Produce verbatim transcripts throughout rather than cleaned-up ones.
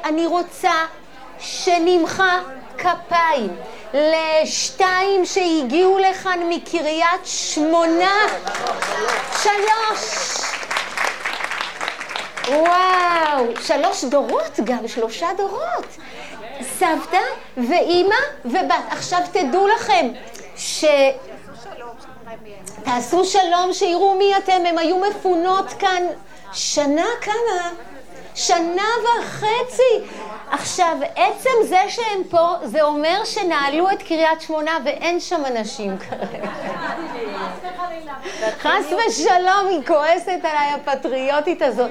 ואני רוצה שנמחה כפיים לשתיים שהגיעו לכאן מקריית שמונה. שלוש. וואו, שלוש דורות גם, שלושה דורות. סבתא ואימא ובת. עכשיו תדעו לכם ש... תעשו שלום, שיראו מי אתם. הם היו מפונות כאן שנה כמה? שנה וחצי. עכשיו, עצם זה שהם פה, זה אומר שנעלו את קריית שמונה ואין שם אנשים כרגע. חס ושלום, היא כועסת עליי הפטריוטית הזאת.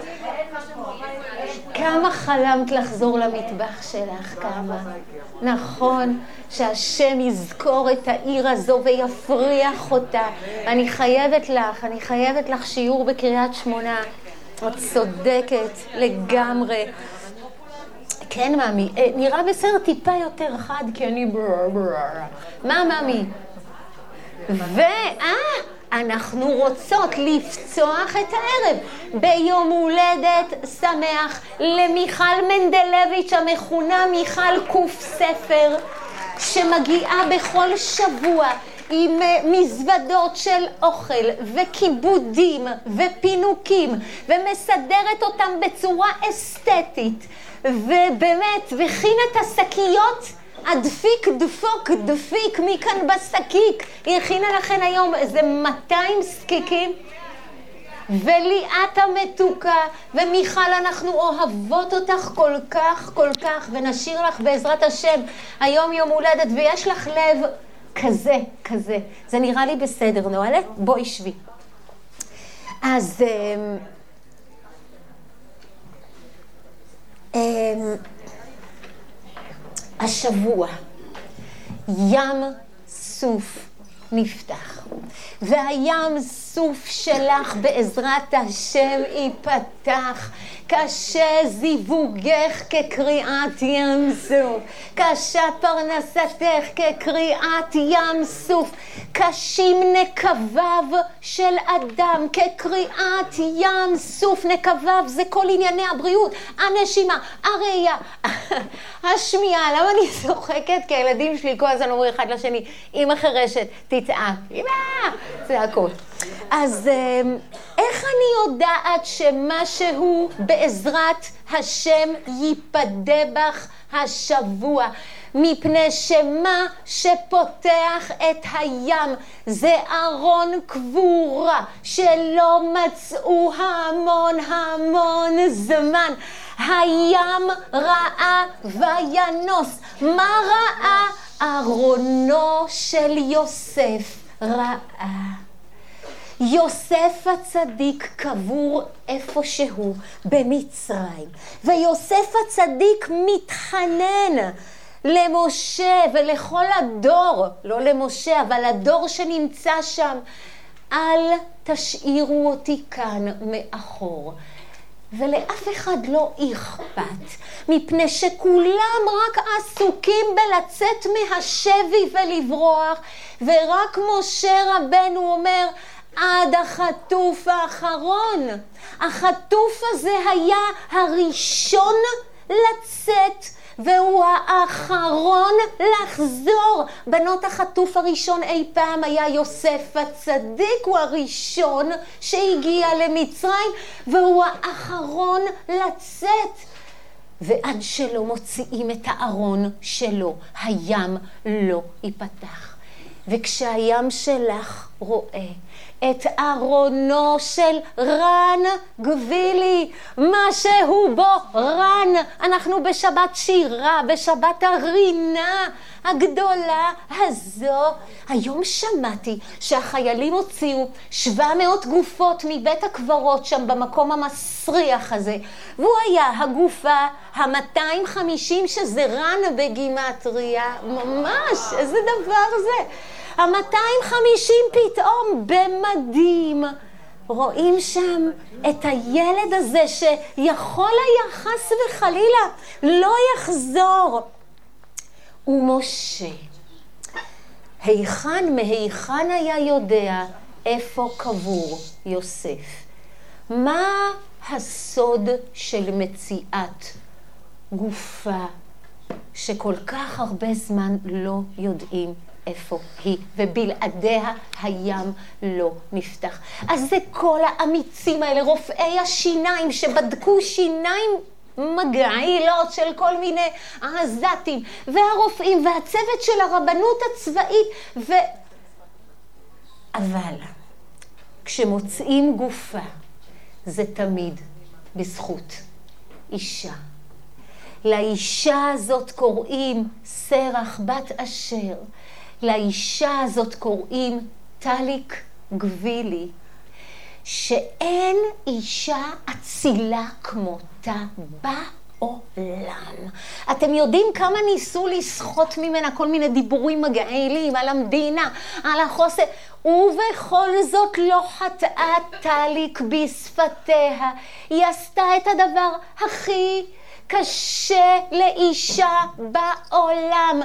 כמה חלמת לחזור למטבח שלך, כמה. נכון, שהשם יזכור את העיר הזו ויפריח אותה. אני חייבת לך, אני חייבת לך שיעור בקריית שמונה. את צודקת לגמרי. כן, מאמי, נראה בסדר טיפה יותר חד, כי אני ברר ברר. מה, מאמי? ואה, אנחנו רוצות לפצוח את הערב ביום הולדת שמח למיכל מנדלביץ' המכונה מיכל קוף ספר, שמגיעה בכל שבוע עם מזוודות של אוכל וכיבודים ופינוקים ומסדרת אותם בצורה אסתטית, ובאמת וכין את השקיות הדפיק דפוק דפיק מכאן בשקיק. היא הכינה לכן היום איזה מאתיים סקיקים. וליאת המתוקה ומיכל, אנחנו אוהבות אותך כל כך כל כך, ונשאיר לך בעזרת השם היום יום הולדת, ויש לך לב כזה כזה. זה נראה לי בסדר, נועלה? בואי שבי. אז אמ, אמ, השבוע ים סוף נפתח, והים סוף שלך בעזרת השם ייפתח. קשה זיווגך כקריאת ים סוף, קשה פרנסתך כקריאת ים סוף, קשים נקביו של אדם כקריאת ים סוף. נקביו זה כל ענייני הבריאות, הנשימה, הראייה, השמיעה. למה אני צוחקת? כי הילדים שלי כל הזמן אומרים אחד לשני, אמא חרשת, תצעק, אמא, צעקות. אז איך אני יודעת שמשהו בעזרת השם ייפדה בך השבוע? מפני שמה שפותח את הים זה ארון קבורה שלא מצאו המון המון זמן. הים ראה וינוס. מה ראה? ארונו של יוסף ראה. יוסף הצדיק קבור איפשהו במצרים, ויוסף הצדיק מתחנן למשה ולכל הדור, לא למשה אבל הדור שנמצא שם, אל תשאירו אותי כאן מאחור. ולאף אחד לא אכפת, מפני שכולם רק עסוקים בלצאת מהשבי ולברוח, ורק משה רבנו אומר, עד החטוף האחרון. החטוף הזה היה הראשון לצאת, והוא האחרון לחזור. בנות החטוף הראשון אי פעם היה יוסף הצדיק, הוא הראשון שהגיע למצרים, והוא האחרון לצאת. ועד שלא מוציאים את הארון שלו, הים לא ייפתח. וכשהים שלך רואה את ארונו של רן גבילי, מה שהוא בו רן, אנחנו בשבת שירה, בשבת הרינה הגדולה הזו. היום שמעתי שהחיילים הוציאו שבע מאות גופות מבית הקברות שם במקום המסריח הזה, והוא היה הגופה ה-מאתיים וחמישים, שזה רן בגימטריה. ממש, איזה דבר זה. ה-מאתיים וחמישים פתאום במדים. רואים שם את הילד הזה שיכול היה חס וחלילה לא יחזור. ומשה, היכן מהיכן היה יודע איפה קבור יוסף? מה הסוד של מציאת גופה שכל כך הרבה זמן לא יודעים איפה היא, ובלעדיה הים לא נפתח. אז זה כל האמיצים האלה, רופאי השיניים שבדקו שיניים מגעילות של כל מיני עזתים, והרופאים והצוות של הרבנות הצבאית. ו... אבל כשמוצאים גופה, זה תמיד בזכות אישה. לאישה הזאת קוראים סרח בת אשר, לאישה הזאת קוראים טליק גבילי, שאין אישה אצילה כמותה בעולם. אתם יודעים כמה ניסו לסחוט ממנה כל מיני דיבורים מגעילים על המדינה, על החוסר, ובכל זאת לא חטאה טליק בשפתיה. היא עשתה את הדבר הכי קשה לאישה בעולם,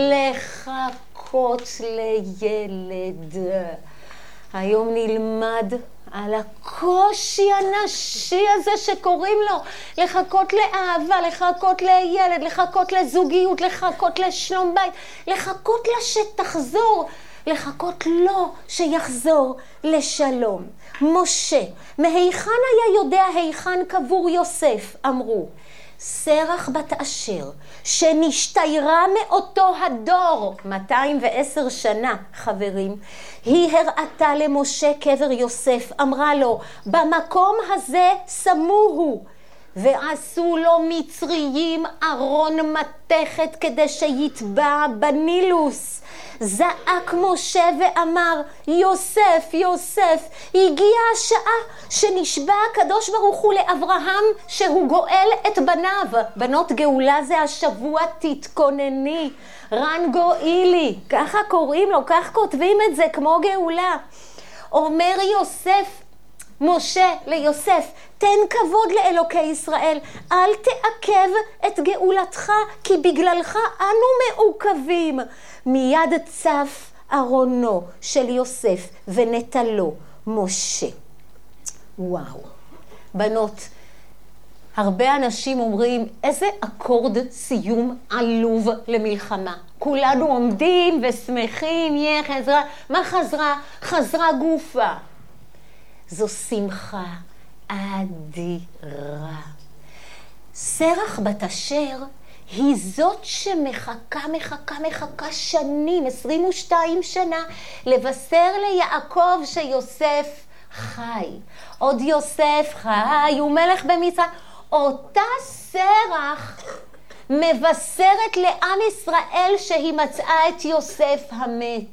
לחכות לילד. היום נלמד על הקושי הנשי הזה שקוראים לו, לחכות לאהבה, לחכות לילד, לחכות לזוגיות, לחכות לשלום בית, לחכות לה שתחזור, לחכות לו שיחזור לשלום. משה, מהיכן היה יודע היכן קבור יוסף? אמרו, סרח בת אשר, שנשתיירה מאותו הדור, מאתיים ועשר שנה, חברים, היא הראתה למשה קבר יוסף, אמרה לו, במקום הזה שמוהו, ועשו לו מצריים ארון מתכת כדי שיטבע בנילוס. זעק משה ואמר, יוסף, יוסף, הגיעה השעה שנשבע הקדוש ברוך הוא לאברהם שהוא גואל את בניו. בנות גאולה זה השבוע, תתכונני, רן גואילי, ככה קוראים לו, כך כותבים את זה כמו גאולה. אומר יוסף, משה ליוסף, תן כבוד לאלוקי ישראל, אל תעכב את גאולתך, כי בגללך אנו מעוכבים. מיד צף ארונו של יוסף ונטלו משה. וואו, בנות, הרבה אנשים אומרים, איזה אקורד סיום עלוב למלחמה. כולנו עומדים ושמחים, יהיה חזרה. מה חזרה? חזרה גופה. זו שמחה אדירה. סרח בת אשר היא זאת שמחכה, מחכה, מחכה שנים, עשרים ושתיים שנה, לבשר ליעקב שיוסף חי. עוד יוסף חי, הוא מלך במצרים. אותה סרח מבשרת לעם ישראל שהיא מצאה את יוסף המת.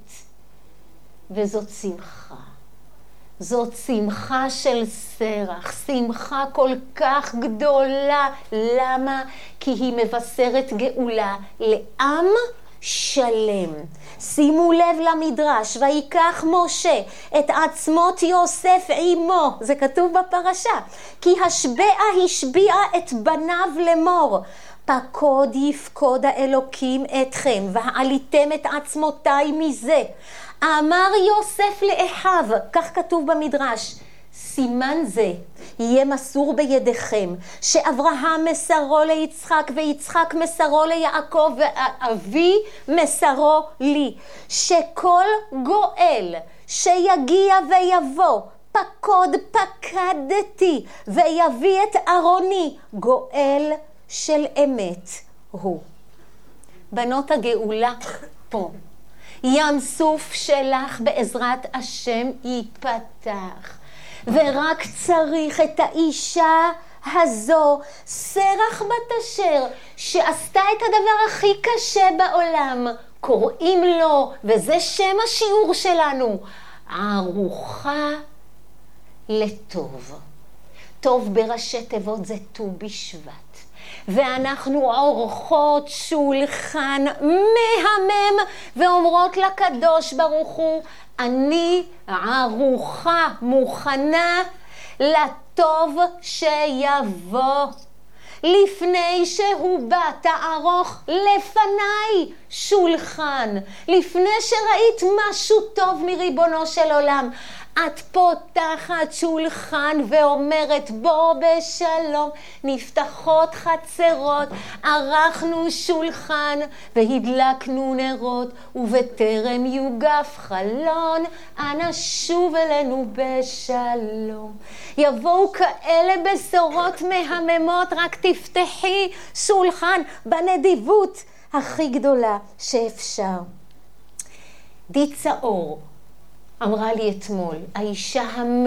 וזאת שמחה. זאת שמחה של סרח, שמחה כל כך גדולה. למה? כי היא מבשרת גאולה לעם שלם. שימו לב למדרש, ויקח משה את עצמות יוסף עמו, זה כתוב בפרשה, כי השבעה השביעה את בניו לאמור, פקוד יפקוד האלוקים אתכם, והעליתם את עצמותיי מזה. אמר יוסף לאחיו, כך כתוב במדרש, סימן זה יהיה מסור בידיכם, שאברהם מסרו ליצחק ויצחק מסרו ליעקב ואבי מסרו לי, שכל גואל שיגיע ויבוא פקוד פקדתי ויביא את ארוני, גואל של אמת הוא. בנות הגאולה פה. ים סוף שלך בעזרת השם ייפתח, ורק צריך את האישה הזו, סרח בת אשר, שעשתה את הדבר הכי קשה בעולם, קוראים לו, וזה שם השיעור שלנו, ערוכה לטוב. טוב בראשי תיבות זה ט"ו בשבט. ואנחנו עורכות שולחן מהמם ואומרות לקדוש ברוך הוא, אני ערוכה, מוכנה לטוב שיבוא. לפני שהוא בא, תערוך לפניי שולחן. לפני שראית משהו טוב מריבונו של עולם, את פותחת שולחן ואומרת בוא בשלום, נפתחות חצרות, ערכנו שולחן והדלקנו נרות, ובטרם יוגף חלון, אנא שוב אלינו בשלום. יבואו כאלה בשורות מהממות, רק תפתחי שולחן בנדיבות הכי גדולה שאפשר. דיצה אור אמרה לי אתמול, האישה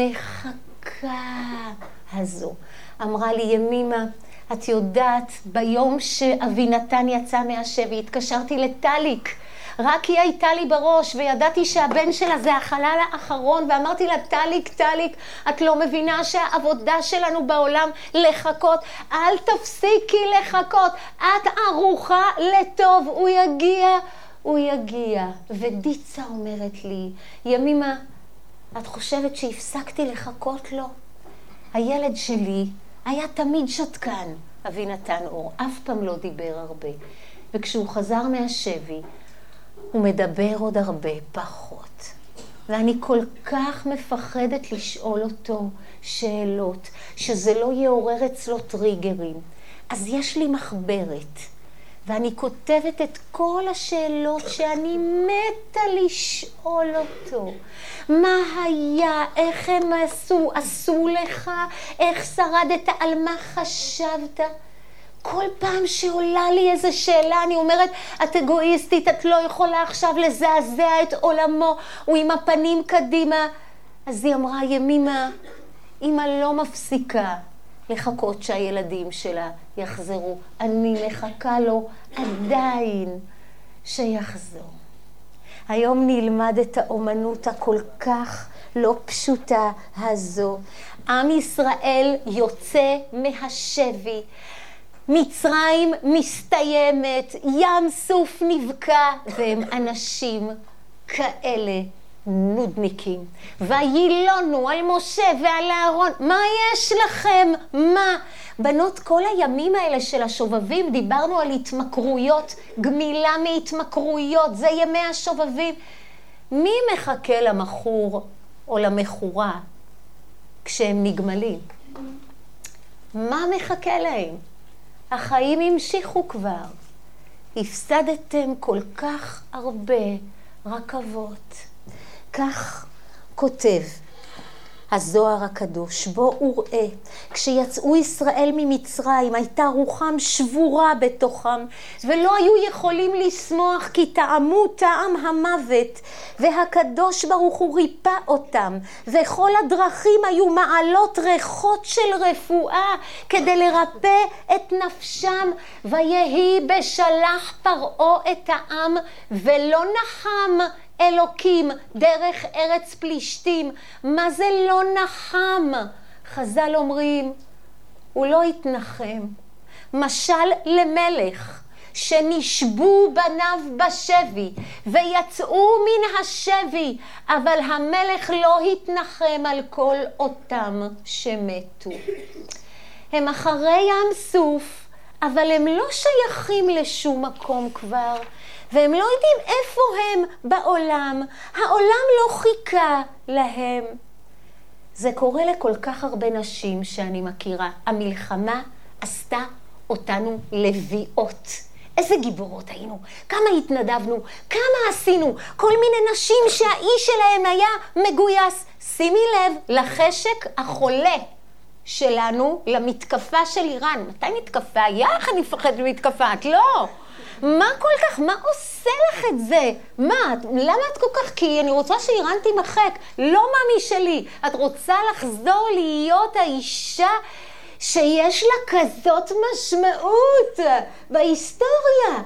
המחכה הזו, אמרה לי, ימימה, את יודעת, ביום שאבינתן יצא מהשבי, התקשרתי לטליק, רק היא הייתה לי בראש, וידעתי שהבן שלה זה החלל האחרון, ואמרתי לה, טליק, טליק, את לא מבינה שהעבודה שלנו בעולם לחכות, אל תפסיקי לחכות, את ערוכה לטוב, הוא יגיע, הוא יגיע. ודיצה אומרת לי, ימימה, את חושבת שהפסקתי לחכות לו? הילד שלי היה תמיד שתקן, אבינתן אור, אף פעם לא דיבר הרבה. וכשהוא חזר מהשבי, הוא מדבר עוד הרבה פחות. ואני כל כך מפחדת לשאול אותו שאלות, שזה לא יעורר אצלו טריגרים. אז יש לי מחברת, ואני כותבת את כל השאלות שאני מתה לשאול אותו. מה היה? איך הם עשו? עשו לך? איך שרדת? על מה חשבת? כל פעם שעולה לי איזו שאלה, אני אומרת, את אגואיסטית, את לא יכולה עכשיו לזעזע את עולמו, הוא עם הפנים קדימה. אז היא אמרה, ימימה, אמא לא מפסיקה לחכות שהילדים שלה יחזרו. אני מחכה לו עדיין שיחזור. היום נלמד את האומנות הכל כך לא פשוטה הזו. עם ישראל יוצא מהשבי. מצרים מסתיימת, ים סוף נבקע, והם אנשים כאלה נודניקים. וילונו על משה ועל אהרון, מה יש לכם? מה? בנות, כל הימים האלה של השובבים, דיברנו על התמכרויות, גמילה מהתמכרויות, זה ימי השובבים. מי מחכה למחור או למחורה כשהם נגמלים? מה מחכה להם? החיים המשיכו כבר. הפסדתם כל כך הרבה רכבות. כך כותב הזוהר הקדוש, בו וראה, כשיצאו ישראל ממצרים, הייתה רוחם שבורה בתוכם, ולא היו יכולים לשמוח, כי טעמו טעם המוות, והקדוש ברוך הוא ריפא אותם, וכל הדרכים היו מעלות ריחות של רפואה, כדי לרפא את נפשם, ויהי בשלח פרעה את העם, ולא נחם אלוקים דרך ארץ פלישתים. מה זה לא נחם? חז"ל אומרים, הוא לא התנחם. משל למלך שנשבו בניו בשבי ויצאו מן השבי, אבל המלך לא התנחם על כל אותם שמתו. הם אחרי ים סוף, אבל הם לא שייכים לשום מקום כבר. והם לא יודעים איפה הם בעולם. העולם לא חיכה להם. זה קורה לכל כך הרבה נשים שאני מכירה. המלחמה עשתה אותנו לביאות. איזה גיבורות היינו, כמה התנדבנו, כמה עשינו. כל מיני נשים שהאיש שלהם היה מגויס. שימי לב לחשק החולה שלנו למתקפה של איראן. מתי מתקפה? יח, אני מפחדת מתקפה. את לא. מה כל כך? מה עושה לך את זה? מה? למה את כל כך? כי אני רוצה שאיראן תימחק. לא מאמי שלי. את רוצה לחזור להיות האישה שיש לה כזאת משמעות בהיסטוריה.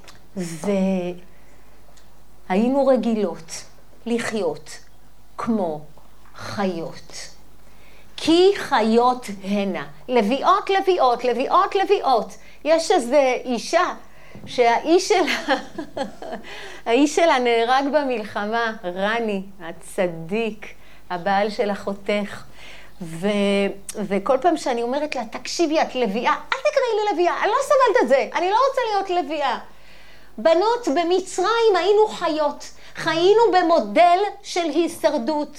והיינו רגילות לחיות כמו חיות. כי חיות הנה. לביאות, לביאות, לביאות, לביאות. יש איזה אישה שהאיש שלה, האיש שלה נהרג במלחמה, רני, הצדיק, הבעל של אחותך. ו... וכל פעם שאני אומרת לה, תקשיבי, את לביאה, אל תקראי לי לביאה, אני לא סובלת את זה, אני לא רוצה להיות לביאה. בנות, במצרים היינו חיות, חיינו במודל של הישרדות.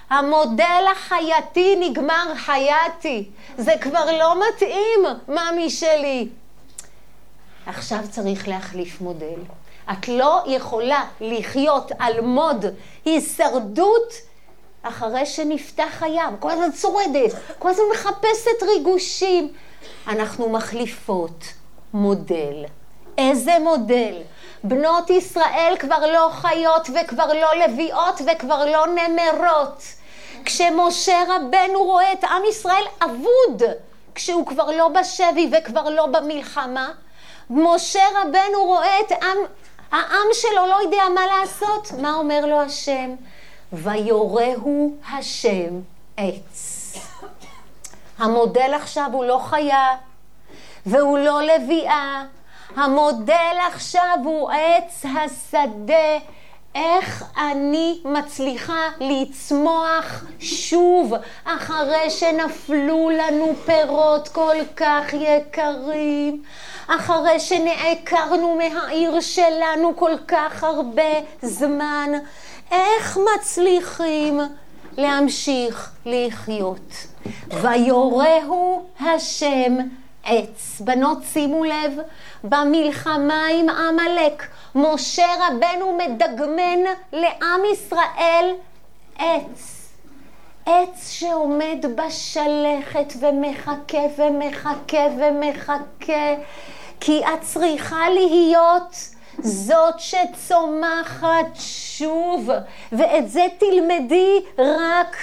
המודל החייתי נגמר חייתי. זה כבר לא מתאים, ממי שלי. עכשיו צריך להחליף מודל. את לא יכולה לחיות על מוד הישרדות אחרי שנפתח הים. כל הזמן צורדת, כל הזמן מחפשת ריגושים. אנחנו מחליפות מודל. איזה מודל? בנות ישראל כבר לא חיות וכבר לא לביאות וכבר לא נמרות. כשמשה רבנו רואה את עם ישראל אבוד, כשהוא כבר לא בשבי וכבר לא במלחמה, משה רבנו רואה את עם, העם שלו לא יודע מה לעשות. מה אומר לו השם? ויורהו השם עץ. המודל עכשיו הוא לא חיה והוא לא לביאה. המודל עכשיו הוא עץ השדה. איך אני מצליחה לצמוח שוב אחרי שנפלו לנו פירות כל כך יקרים, אחרי שנעקרנו מהעיר שלנו כל כך הרבה זמן? איך מצליחים להמשיך לחיות? ויורהו השם עץ. בנות, שימו לב, במלחמה עם עמלק, משה רבנו מדגמן לעם ישראל עץ. עץ שעומד בשלכת ומחכה ומחכה ומחכה, כי את צריכה להיות זאת שצומחת שוב, ואת זה תלמדי רק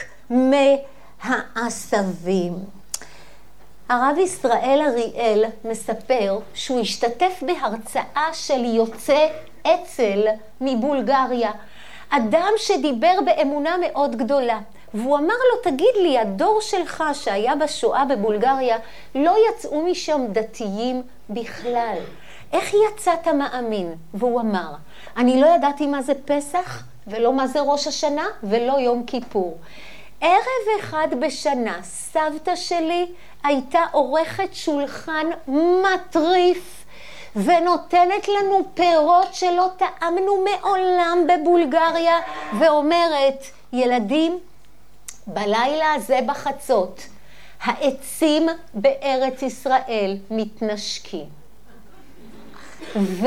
מהעשבים. הרב ישראל אריאל מספר שהוא השתתף בהרצאה של יוצא אצל מבולגריה, אדם שדיבר באמונה מאוד גדולה, והוא אמר לו, תגיד לי, הדור שלך שהיה בשואה בבולגריה, לא יצאו משם דתיים בכלל. איך יצאת מאמין? והוא אמר, אני לא ידעתי מה זה פסח, ולא מה זה ראש השנה, ולא יום כיפור. ערב אחד בשנה, סבתא שלי הייתה עורכת שולחן מטריף, ונותנת לנו פירות שלא טעמנו מעולם בבולגריה, ואומרת, ילדים, בלילה הזה בחצות, העצים בארץ ישראל מתנשקים. ו...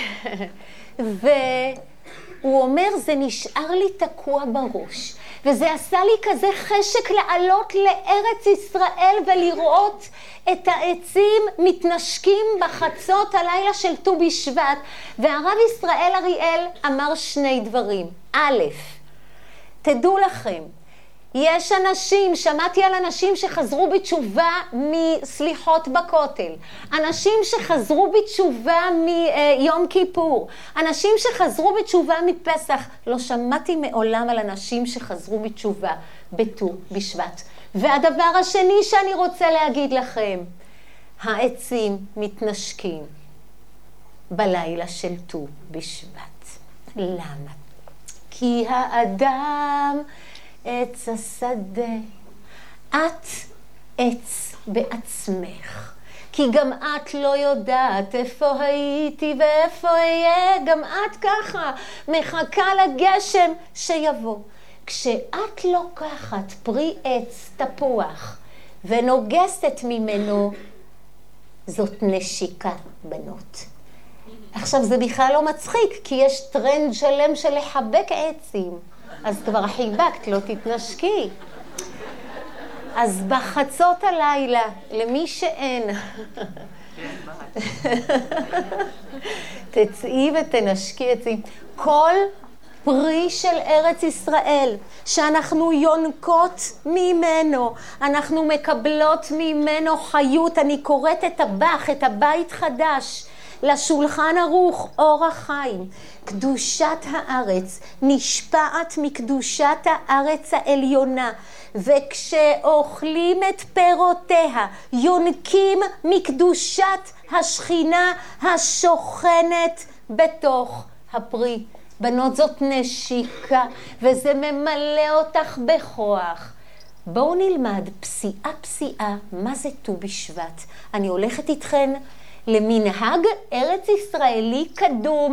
והוא אומר, זה נשאר לי תקוע בראש. וזה עשה לי כזה חשק לעלות לארץ ישראל ולראות את העצים מתנשקים בחצות הלילה של ט"ו בשבט. והרב ישראל אריאל אמר שני דברים. א', תדעו לכם, יש אנשים, שמעתי על אנשים שחזרו בתשובה מסליחות בכותל, אנשים שחזרו בתשובה מיום כיפור, אנשים שחזרו בתשובה מפסח. לא שמעתי מעולם על אנשים שחזרו בתשובה בט"ו בשבט. והדבר השני שאני רוצה להגיד לכם, העצים מתנשקים בלילה של ט"ו בשבט. למה? כי האדם עץ השדה. את עץ בעצמך. כי גם את לא יודעת איפה הייתי ואיפה אהיה. גם את ככה מחכה לגשם שיבוא. כשאת לוקחת פרי עץ תפוח ונוגסת ממנו, זאת נשיקה, בנות. עכשיו זה בכלל לא מצחיק, כי יש טרנד שלם של לחבק עצים. אז כבר חיבקת, לא תתנשקי. אז בחצות הלילה, למי שאין, תצאי ותנשקי עצים. כל פרי של ארץ ישראל, שאנחנו יונקות ממנו, אנחנו מקבלות ממנו חיות. אני קוראת את הבח, את הבית חדש, לשולחן ערוך אור החיים. קדושת הארץ נשפעת מקדושת הארץ העליונה, וכשאוכלים את פירותיה יונקים מקדושת השכינה השוכנת בתוך הפרי. בנות, זאת נשיקה, וזה ממלא אותך בכוח. בואו נלמד פסיעה פסיעה מה זה ט"ו בשבט. אני הולכת איתכן למנהג ארץ ישראלי קדום,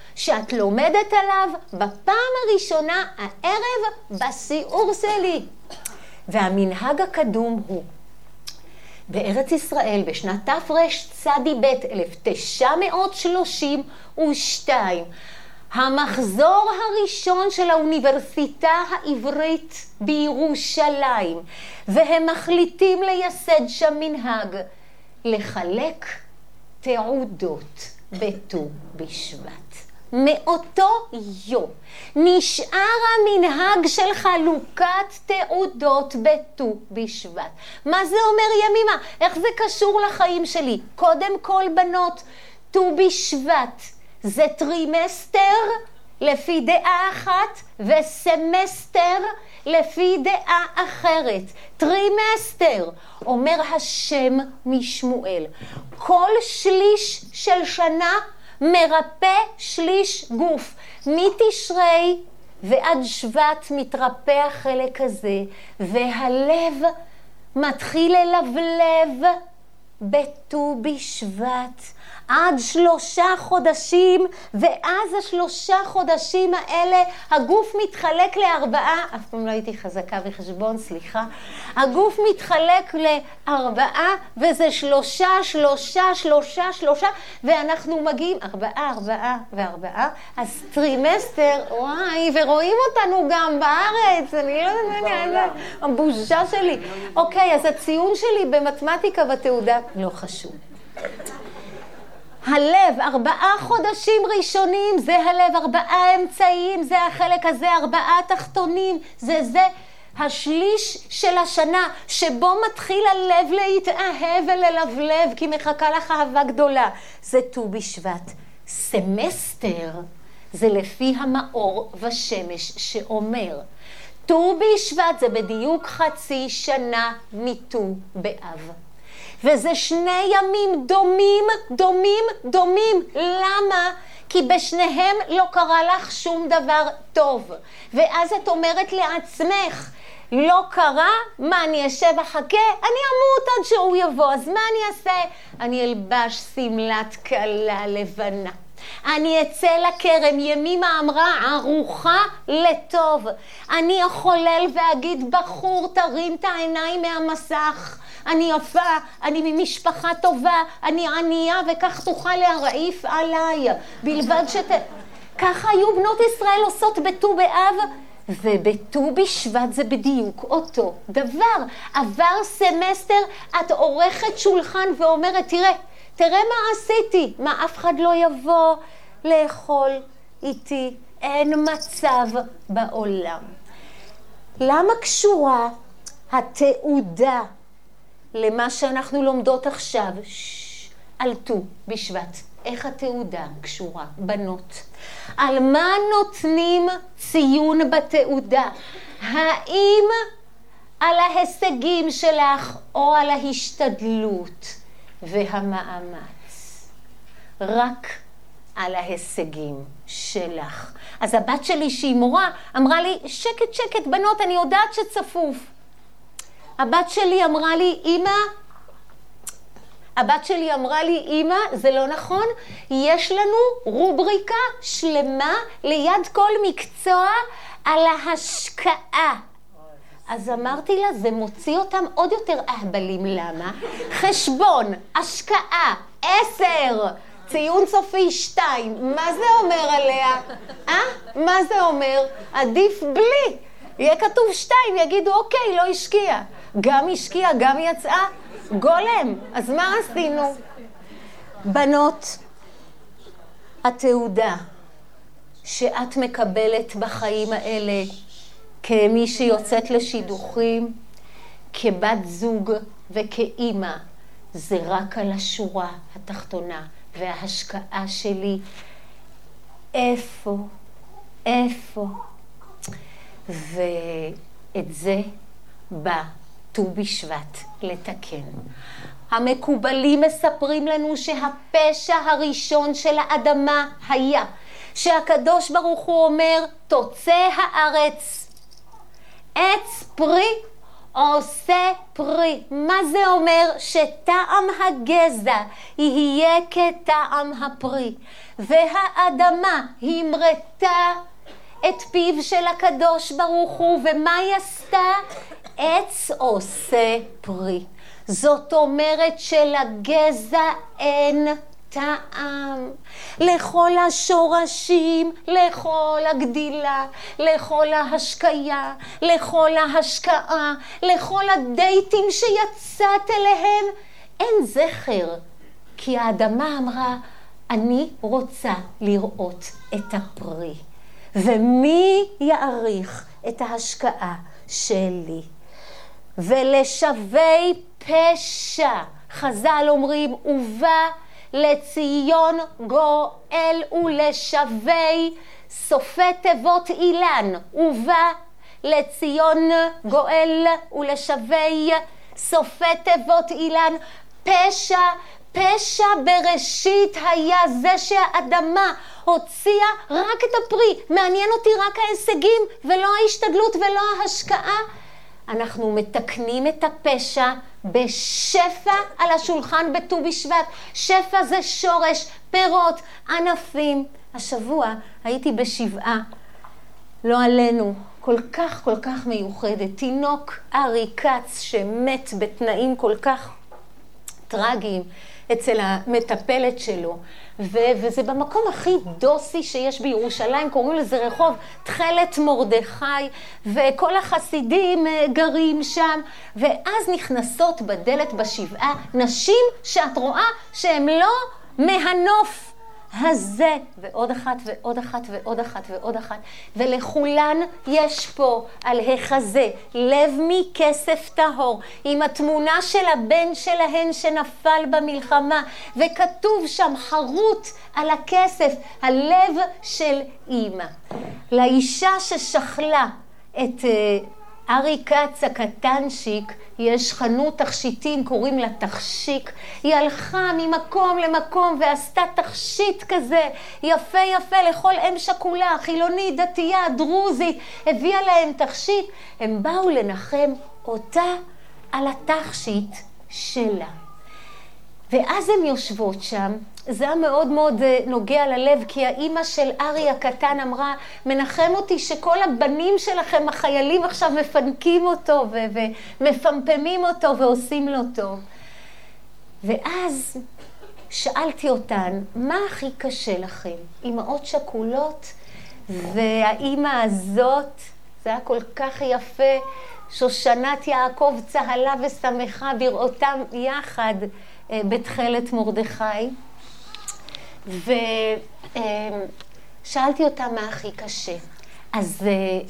שאת לומדת עליו בפעם הראשונה הערב בשיעור שלי. והמנהג הקדום הוא, בארץ ישראל בשנת תרצ"ב אלף תשע מאות שלושים ושתיים, המחזור הראשון של האוניברסיטה העברית בירושלים, והם מחליטים לייסד שם מנהג לחלק תעודות בט"ו בשבט. מאותו יום נשאר המנהג של חלוקת תעודות בט"ו בשבט. מה זה אומר ימימה? איך זה קשור לחיים שלי? קודם כל בנות, ט"ו בשבט זה טרימסטר לפי דעה אחת וסמסטר לפי דעה אחרת. טרימסטר, אומר השם משמואל, כל שליש של שנה מרפא שליש גוף. מתשרי ועד שבט מתרפא החלק הזה, והלב מתחיל ללבלב בט"ו בשבט עד שלושה חודשים, ואז השלושה חודשים האלה הגוף מתחלק לארבעה, אף פעם לא הייתי חזקה בחשבון, סליחה, הגוף מתחלק לארבעה, וזה שלושה, שלושה, שלושה, שלושה, ואנחנו מגיעים ארבעה, ארבעה וארבעה, אז טרימסטר, וואי, ורואים אותנו גם בארץ, אני לא יודעת, הבושה שלי. אוקיי, אז הציון שלי במתמטיקה בתעודה לא חשוב. הלב, ארבעה חודשים ראשונים, זה הלב, ארבעה אמצעיים, זה החלק הזה, ארבעה תחתונים, זה זה השליש של השנה, שבו מתחיל הלב להתאהב וללבלב, כי מחכה לך אהבה גדולה. זה ט"ו בשבט. סמסטר, זה לפי המאור ושמש שאומר, ט"ו בשבט זה בדיוק חצי שנה מט"ו באב. וזה שני ימים דומים, דומים, דומים. למה? כי בשניהם לא קרה לך שום דבר טוב. ואז את אומרת לעצמך, לא קרה, מה אני אשב אחכה? אני אמות עד שהוא יבוא, אז מה אני אעשה? אני אלבש סמלת כלה לבנה. אני אצא לכרם, ימימה אמרה, ערוכה לטוב. אני אחולל ואגיד, בחור תרים את העיניים מהמסך. אני יפה, אני ממשפחה טובה, אני ענייה, וכך תוכל להרעיף עליי. בלבד שת... ככה היו בנות ישראל עושות בט"ו באב, ובט"ו בשבט זה בדיוק אותו דבר. עבר סמסטר, את עורכת שולחן ואומרת, תראה, תראה מה עשיתי, מה אף אחד לא יבוא לאכול איתי, אין מצב בעולם. למה קשורה התעודה למה שאנחנו לומדות עכשיו ש... על ט"ו בשבט? איך התעודה קשורה? בנות, על מה נותנים ציון בתעודה? האם על ההישגים שלך או על ההשתדלות והמאמץ? רק על ההישגים שלך. אז הבת שלי שהיא מורה אמרה לי, שקט שקט בנות, אני יודעת שצפוף. הבת שלי אמרה לי, אמא, הבת שלי אמרה לי, אמא, זה לא נכון, יש לנו רובריקה שלמה ליד כל מקצוע על ההשקעה. אז אמרתי לה, זה מוציא אותם עוד יותר אהבלים. למה? חשבון, השקעה, עשר, ציון סופי שתיים. מה זה אומר עליה? אה? מה זה אומר? עדיף בלי. יהיה כתוב שתיים, יגידו, אוקיי, לא השקיע. גם השקיע, גם יצאה. גולם. אז מה עשינו? בנות, התעודה שאת מקבלת בחיים האלה, כמי שיוצאת לשידוכים, כבת זוג וכאימא, זה רק על השורה התחתונה. וההשקעה שלי, איפה, איפה. ואת זה בא ט"ו בשבט לתקן. המקובלים מספרים לנו שהפשע הראשון של האדמה היה שהקדוש ברוך הוא אומר, תוצא הארץ עץ פרי עושה פרי. מה זה אומר? שטעם הגזע יהיה כטעם הפרי. והאדמה המרתה את פיו של הקדוש ברוך הוא, ומה היא עשתה? עץ עושה פרי. זאת אומרת שלגזע אין טעם. לכל השורשים, לכל הגדילה, לכל ההשקיה, לכל ההשקעה, לכל הדייטים שיצאת אליהם, אין זכר. כי האדמה אמרה, אני רוצה לראות את הפרי. ומי יעריך את ההשקעה שלי? ולשווי פשע, חז"ל אומרים, ובא לציון גואל ולשווי, סופי תיבות אילן, ובא לציון גואל ולשווי, סופי תיבות אילן. פשע, פשע בראשית היה זה שהאדמה הוציאה רק את הפרי. מעניין אותי רק ההישגים ולא ההשתדלות ולא ההשקעה. אנחנו מתקנים את הפשע בשפע על השולחן בט"ו בשבט. שפע זה שורש, פירות, ענפים. השבוע הייתי בשבעה, לא עלינו, כל כך כל כך מיוחדת. תינוק ארי כץ שמת בתנאים כל כך טרגיים אצל המטפלת שלו, ו- וזה במקום הכי דוסי שיש בירושלים, קוראים לזה רחוב תכלת מרדכי, וכל החסידים גרים שם, ואז נכנסות בדלת בשבעה נשים שאת רואה שהן לא מהנוף הזה, ועוד אחת ועוד אחת ועוד אחת ועוד אחת, ולכולן יש פה על החזה לב מכסף טהור, עם התמונה של הבן שלהן שנפל במלחמה, וכתוב שם חרוט על הכסף הלב של אמא. לאישה ששכלה את ארי כץ הקטנשיק יש חנות תכשיטים, קוראים לה תכשיק. היא הלכה ממקום למקום ועשתה תכשיט כזה יפה יפה לכל אם שכולה, חילונית, דתייה, דרוזית, הביאה להם תכשיט. הם באו לנחם אותה על התכשיט שלה. ואז הן יושבות שם. זה היה מאוד מאוד נוגע ללב, כי האימא של ארי הקטן אמרה, מנחם אותי שכל הבנים שלכם, החיילים, עכשיו מפנקים אותו ו- ומפמפמים אותו ועושים לו טוב. ואז שאלתי אותן, מה הכי קשה לכם? אמהות שכולות, והאימא הזאת, זה היה כל כך יפה, שושנת יעקב צהלה ושמחה בראותם יחד בתכלת מרדכי. ושאלתי אותה מה הכי קשה. אז,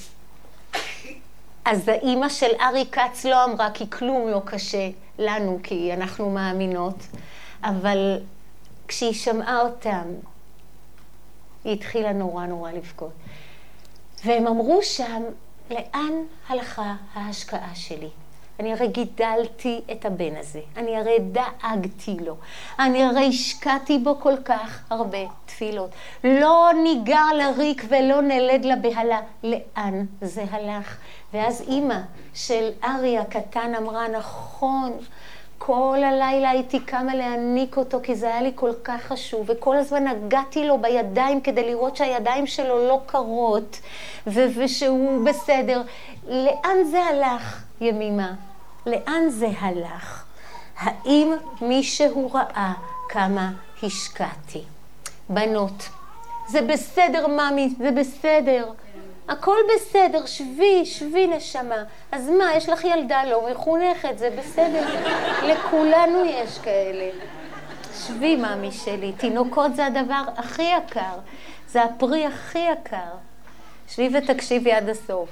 אז האימא של ארי כץ לא אמרה, כי כלום לא קשה לנו, כי אנחנו מאמינות. אבל כשהיא שמעה אותם, היא התחילה נורא נורא לבכות. והם אמרו שם, לאן הלכה ההשקעה שלי? אני הרי גידלתי את הבן הזה, אני הרי דאגתי לו, אני הרי השקעתי בו כל כך הרבה תפילות. לא ניגר לריק ולא נלד לבהלה, לאן זה הלך? ואז אמא של ארי הקטן אמרה, נכון, כל הלילה הייתי קמה להניק אותו, כי זה היה לי כל כך חשוב, וכל הזמן נגעתי לו בידיים כדי לראות שהידיים שלו לא קרות, ו- ושהוא בסדר. לאן זה הלך, ימימה? לאן זה הלך? האם מישהו ראה כמה השקעתי? בנות, זה בסדר ממי, זה בסדר. הכל בסדר, שבי, שבי נשמה. אז מה, יש לך ילדה לא מחונכת, זה בסדר. לכולנו יש כאלה. שבי ממי שלי, תינוקות זה הדבר הכי יקר. זה הפרי הכי יקר. שבי ותקשיבי עד הסוף.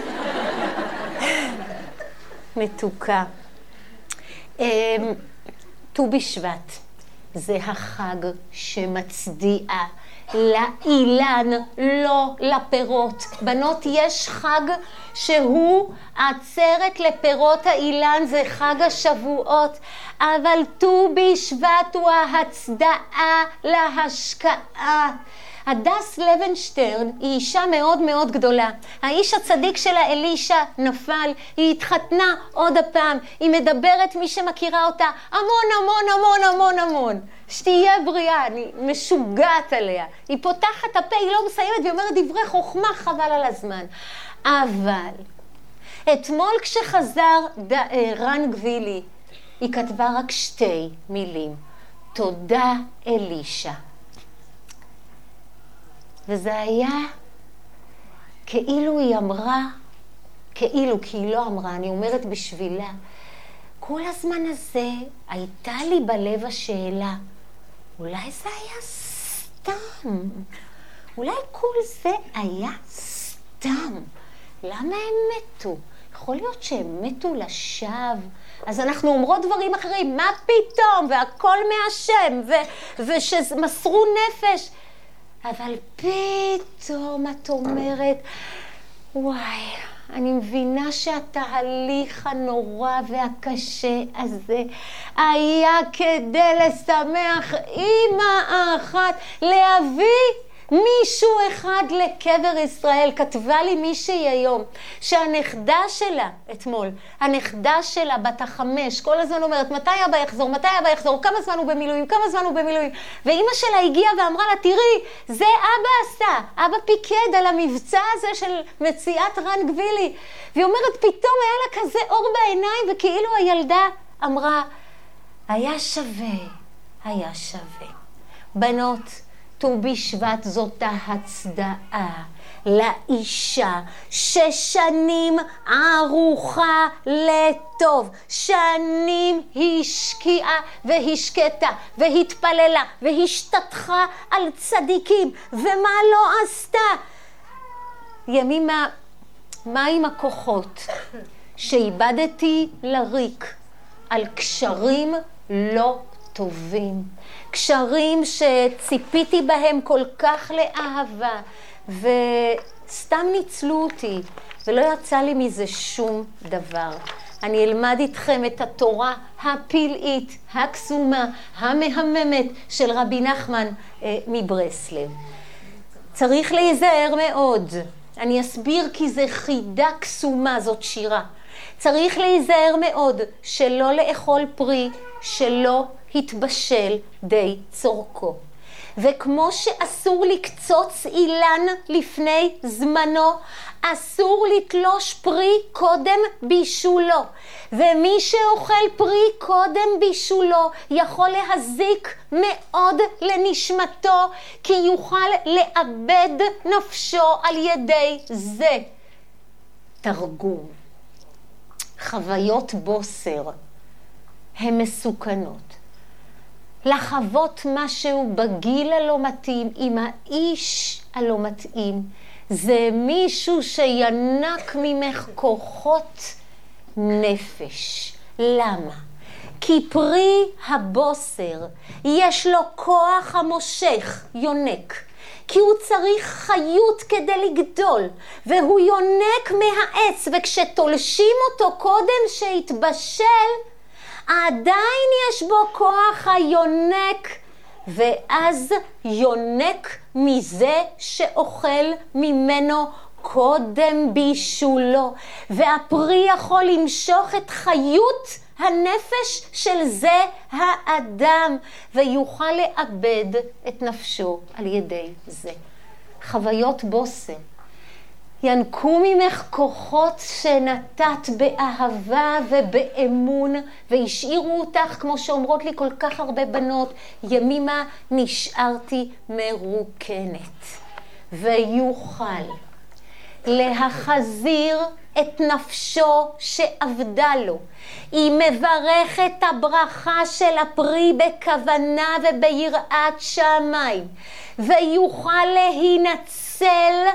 מתוקה. ט"ו בשבט זה החג שמצדיע לאילן, לא לפירות. בנות, יש חג שהוא עצרת לפירות האילן, זה חג השבועות, אבל ט"ו בשבט הוא ההצדעה להשקעה. הדס לבנשטרן היא אישה מאוד מאוד גדולה. האיש הצדיק שלה אלישע נפל, היא התחתנה עוד הפעם, היא מדברת, מי שמכירה אותה, המון המון המון המון המון. שתהיה בריאה, אני משוגעת עליה. היא פותחת את הפה, היא לא מסיימת והיא אומרת דברי חוכמה חבל על הזמן. אבל אתמול כשחזר ד... רן גבילי, היא כתבה רק שתי מילים. תודה אלישע. וזה היה כאילו היא אמרה, כאילו, כי היא לא אמרה, אני אומרת בשבילה, כל הזמן הזה הייתה לי בלב השאלה, אולי זה היה סתם, אולי כל זה היה סתם, למה הם מתו? יכול להיות שהם מתו לשווא, אז אנחנו אומרות דברים אחרים, מה פתאום, והכל מהשם, ו- ושמסרו נפש, אבל פתאום את אומרת, וואי, אני מבינה שהתהליך הנורא והקשה הזה היה כדי לשמח אמא אחת, להביא מישהו אחד לקבר ישראל. כתבה לי מישהי היום שהנכדה שלה, אתמול, הנכדה שלה בת החמש, כל הזמן אומרת, מתי אבא יחזור, מתי אבא יחזור, כמה זמן הוא במילואים, כמה זמן הוא במילואים. ואמא שלה הגיעה ואמרה לה, תראי, זה אבא עשה, אבא פיקד על המבצע הזה של מציאת רן גבילי. והיא אומרת, פתאום היה לה כזה אור בעיניים, וכאילו הילדה אמרה, היה שווה, היה שווה. בנות, ט"ו בשבט זאת ההצדעה לאישה ששנים ערוכה לטוב, שנים השקיעה והשקטה והתפללה והשתתחה על צדיקים, ומה לא עשתה. ימימה, מה עם הכוחות שאיבדתי לריק על קשרים לא טובים, קשרים שציפיתי בהם כל כך לאהבה וסתם ניצלו אותי ולא יצא לי מזה שום דבר. אני אלמד איתכם את התורה הפלאית, הקסומה, המהממת של רבי נחמן אה, מברסלב. צריך להיזהר מאוד. אני אסביר כי זה חידה קסומה, זאת שירה. צריך להיזהר מאוד שלא לאכול פרי שלא התבשל די צורכו. וכמו שאסור לקצוץ אילן לפני זמנו, אסור לתלוש פרי קודם בישולו. ומי שאוכל פרי קודם בישולו יכול להזיק מאוד לנשמתו, כי יוכל לאבד נפשו על ידי זה. תרגום. חוויות בוסר הן מסוכנות. לחוות משהו בגיל הלא מתאים עם האיש הלא מתאים, זה מישהו שינק ממך כוחות נפש. למה? כי פרי הבוסר יש לו כוח המושך, יונק. כי הוא צריך חיות כדי לגדול, והוא יונק מהעץ, וכשתולשים אותו קודם שהתבשל, עדיין יש בו כוח היונק, ואז יונק מזה שאוכל ממנו קודם בישולו, והפרי יכול למשוך את חיות הנפש של זה האדם, ויוכל לאבד את נפשו על ידי זה. חוויות בוסר. ינקו ממך כוחות שנתת באהבה ובאמון, והשאירו אותך, כמו שאומרות לי כל כך הרבה בנות, ימימה נשארתי מרוקנת. ויוכל להחזיר את נפשו שאבדה לו. היא מברכת הברכה של הפרי בכוונה וביראת שמיים, ויוכל להינצל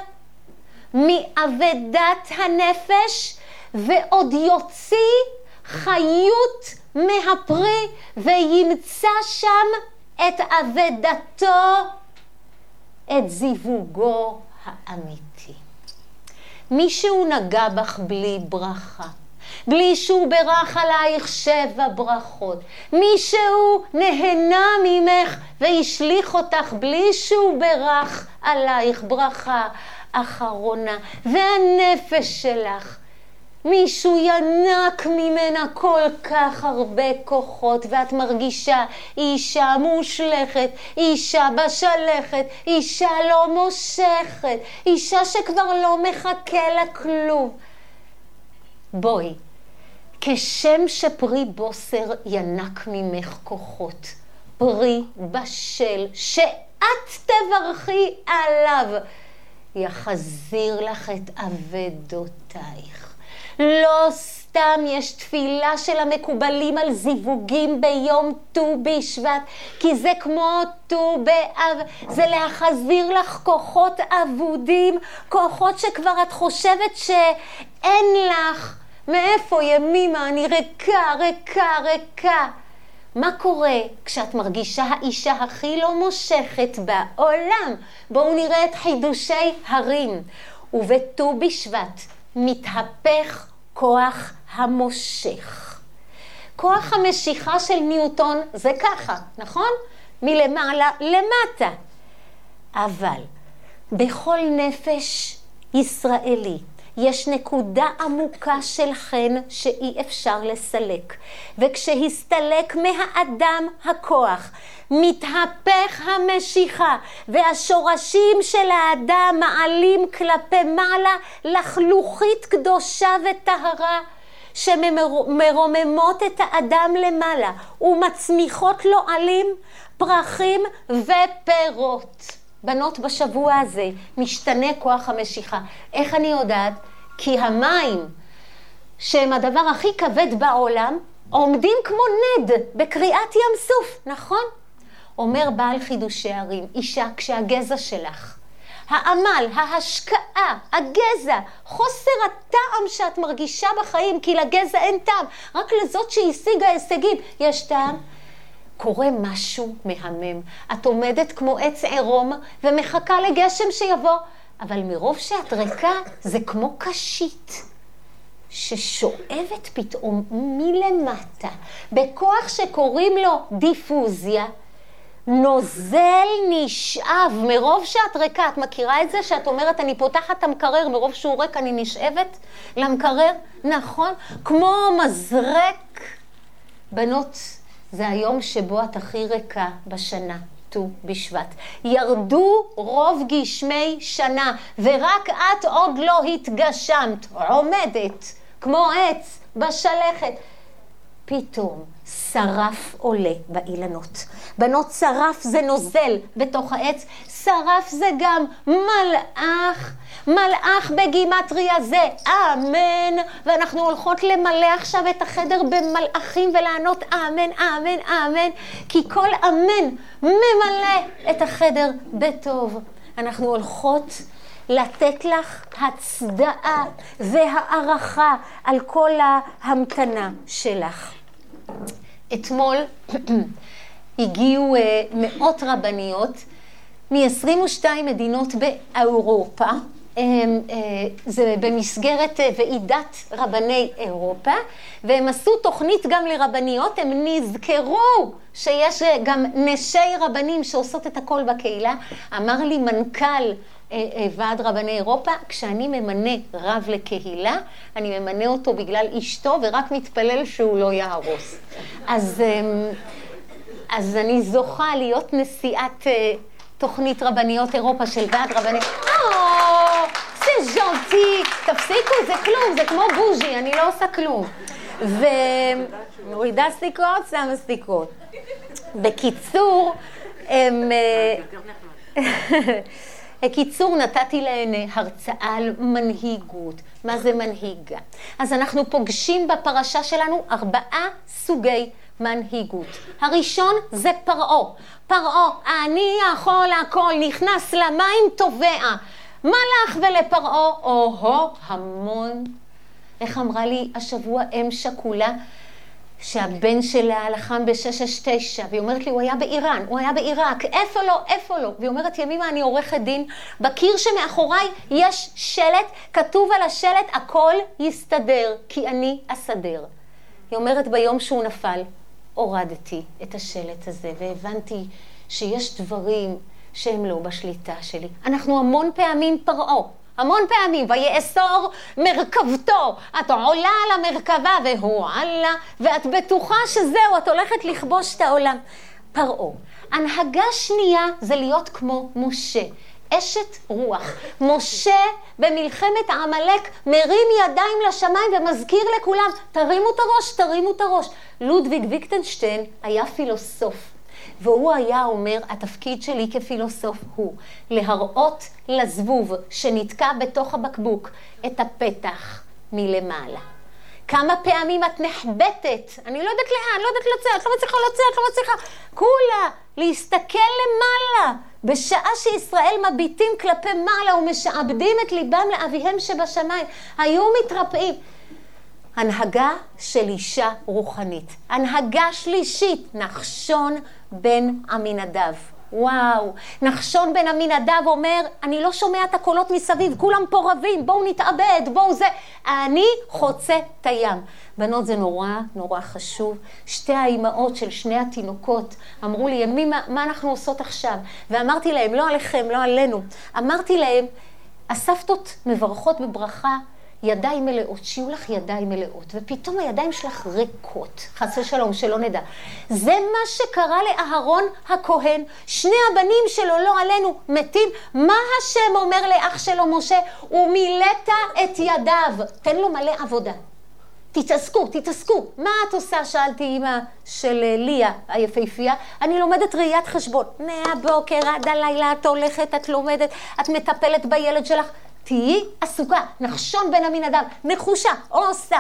מאבדת הנפש, ועוד יוציא חיות מהפרי, וימצא שם את אבדתו, את זיווגו האמיתי. מישהו נגע בך בלי ברכה, בלי שהוא ברך עלייך שבע ברכות. מישהו נהנה ממך והשליך אותך בלי שהוא ברך עלייך ברכה אחרונה. והנפש שלך, מישהו ינק ממנה כל כך הרבה כוחות, ואת מרגישה אישה מושלכת, אישה בשלכת, אישה לא מושכת, אישה שכבר לא מחכה לה כלום. בואי, כשם שפרי בוסר ינק ממך כוחות, פרי בשל שאת תברכי עליו יחזיר לך את אבדותייך. לא סתם יש תפילה של המקובלים על זיווגים ביום ט"ו בשבט, כי זה כמו ט"ו באב, זה להחזיר לך כוחות אבודים, כוחות שכבר את חושבת שאין לך. מאיפה ימימה? אני ריקה, ריקה, ריקה. מה קורה כשאת מרגישה האישה הכי לא מושכת בעולם? בואו נראה את חידושי הרים. ובט"ו בשבט מתהפך כוח המושך. כוח המשיכה של ניוטון זה ככה, נכון? מלמעלה למטה. אבל בכל נפש ישראלי יש נקודה עמוקה של חן שאי אפשר לסלק. וכשהסתלק מהאדם הכוח, מתהפך המשיכה, והשורשים של האדם מעלים כלפי מעלה לחלוכית קדושה וטהרה, שמרוממות את האדם למעלה, ומצמיחות לו עלים, פרחים ופירות. בנות, בשבוע הזה משתנה כוח המשיכה. איך אני יודעת? כי המים, שהם הדבר הכי כבד בעולם, עומדים כמו נד בקריאת ים סוף, נכון? אומר בעל חידושי הרים, אישה, כשהגזע שלך, העמל, ההשקעה, הגזע, חוסר הטעם שאת מרגישה בחיים, כי לגזע אין טעם, רק לזאת שהשיגה הישגים יש טעם, קורה משהו מהמם. את עומדת כמו עץ עירום ומחכה לגשם שיבוא, אבל מרוב שאת ריקה זה כמו קשית ששואבת פתאום מלמטה, בכוח שקוראים לו דיפוזיה, נוזל נשאב מרוב שאת ריקה. את מכירה את זה שאת אומרת אני פותחת את המקרר, מרוב שהוא ריק אני נשאבת למקרר? נכון? כמו מזרק. בנות, זה היום שבו את הכי ריקה בשנה, ט"ו בשבט. ירדו רוב גשמי שנה, ורק את עוד לא התגשמת, עומדת כמו עץ בשלכת. פתאום שרף עולה באילנות. בנות, שרף זה נוזל בתוך העץ, שרף זה גם מלאך. מלאך בגימטריה זה אמן, ואנחנו הולכות למלא עכשיו את החדר במלאכים ולענות אמן, אמן, אמן, כי כל אמן ממלא את החדר בטוב. אנחנו הולכות לתת לך הצדעה והערכה על כל ההמתנה שלך. אתמול הגיעו מאות רבניות מ-עשרים ושתיים מדינות באירופה. זה במסגרת ועידת רבני אירופה, והם עשו תוכנית גם לרבניות. הם נזכרו שיש גם נשי רבנים שעושות את הכל בקהילה. אמר לי מנכ"ל ועד רבני אירופה, כשאני ממנה רב לקהילה, אני ממנה אותו בגלל אשתו ורק מתפלל שהוא לא יהרוס. אז, אז אני זוכה להיות נשיאת תוכנית רבניות אירופה של ועד רבני... אה, זה ז'נטי, תפסיקו, זה כלום, זה כמו בוז'י, אני לא עושה כלום. ומורידה סטיקות, שמה סטיקות. בקיצור, הם... בקיצור, נתתי להן הרצאה על מנהיגות. מה זה מנהיגה? אז אנחנו פוגשים בפרשה שלנו ארבעה סוגי מנהיגות. הראשון זה פרעה. פרעה, אני יכול הכל, נכנס למים טובע. מלך ולפרעה, או-הו, המון. איך אמרה לי השבוע אם שכולה? שהבן שלה לחם ב-שש שש תשע, והיא אומרת לי, הוא היה באיראן, הוא היה בעיראק, איפה לא, איפה לא? והיא אומרת, ימימה, אני עורכת דין, בקיר שמאחוריי יש שלט, כתוב על השלט, הכל יסתדר, כי אני אסדר. היא אומרת, ביום שהוא נפל, הורדתי את השלט הזה, והבנתי שיש דברים שהם לא בשליטה שלי. אנחנו המון פעמים פרעה, המון פעמים, ויאסור מרכבתו, את עולה על המרכבה והוא עלה, ואת בטוחה שזהו, את הולכת לכבוש את העולם. פרעה. הנהגה שנייה זה להיות כמו משה, אשת רוח. משה במלחמת העמלק מרים ידיים לשמיים ומזכיר לכולם, תרימו את הראש, תרימו את הראש. לודוויג ויטגנשטיין היה פילוסוף. והוא היה אומר, התפקיד שלי כפילוסוף הוא להראות לזבוב שנתקע בתוך הבקבוק את הפתח מלמעלה. כמה פעמים את נחבטת, אני לא יודעת לאן, לא יודעת לצאת, לא מצליחה לצאת, לא מצליחה, כולה להסתכל למעלה, בשעה שישראל מביטים כלפי מעלה ומשעבדים את ליבם לאביהם שבשמיים, היו מתרפאים. הנהגה של אישה רוחנית. הנהגה שלישית, נחשון בן עמינדב. וואו, נחשון בן עמינדב אומר, אני לא שומע את הקולות מסביב, כולם פה רבים, בואו נתאבד, בואו זה. אני חוצה את הים. בנות, זה נורא, נורא חשוב. שתי האימהות של שני התינוקות אמרו לי, מי, מה, מה אנחנו עושות עכשיו? ואמרתי להם, לא עליכם, לא עלינו. אמרתי להם, הסבתות מברכות בברכה, ידיים מלאות, שיהיו לך ידיים מלאות, ופתאום הידיים שלך ריקות, חס ושלום, שלא נדע. זה מה שקרה לאהרון הכהן, שני הבנים שלו, לא עלינו, מתים. מה השם אומר לאח שלו משה? ומילאת את ידיו, תן לו מלא עבודה. תתעסקו, תתעסקו. מה את עושה? שאלתי אמא של ליה היפהפייה. אני לומדת ראיית חשבון. מהבוקר עד הלילה את הולכת, את לומדת, את מטפלת בילד שלך. תהי עסוקה, נחשון בן עמינדב, נחושה, עושה.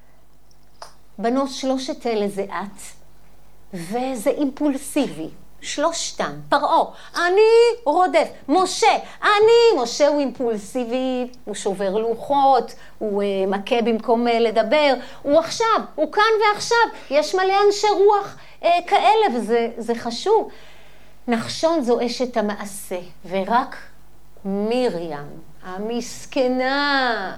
בנות, שלושת אלה זה את, וזה אימפולסיבי, שלושתם, פרעה, אני רודף, משה, אני, משה הוא אימפולסיבי, הוא שובר לוחות, הוא uh, מכה במקום uh, לדבר, הוא עכשיו, הוא כאן ועכשיו, יש מלא אנשי רוח uh, כאלה, וזה זה חשוב. נחשון זו אשת המעשה, ורק מרים, המסכנה,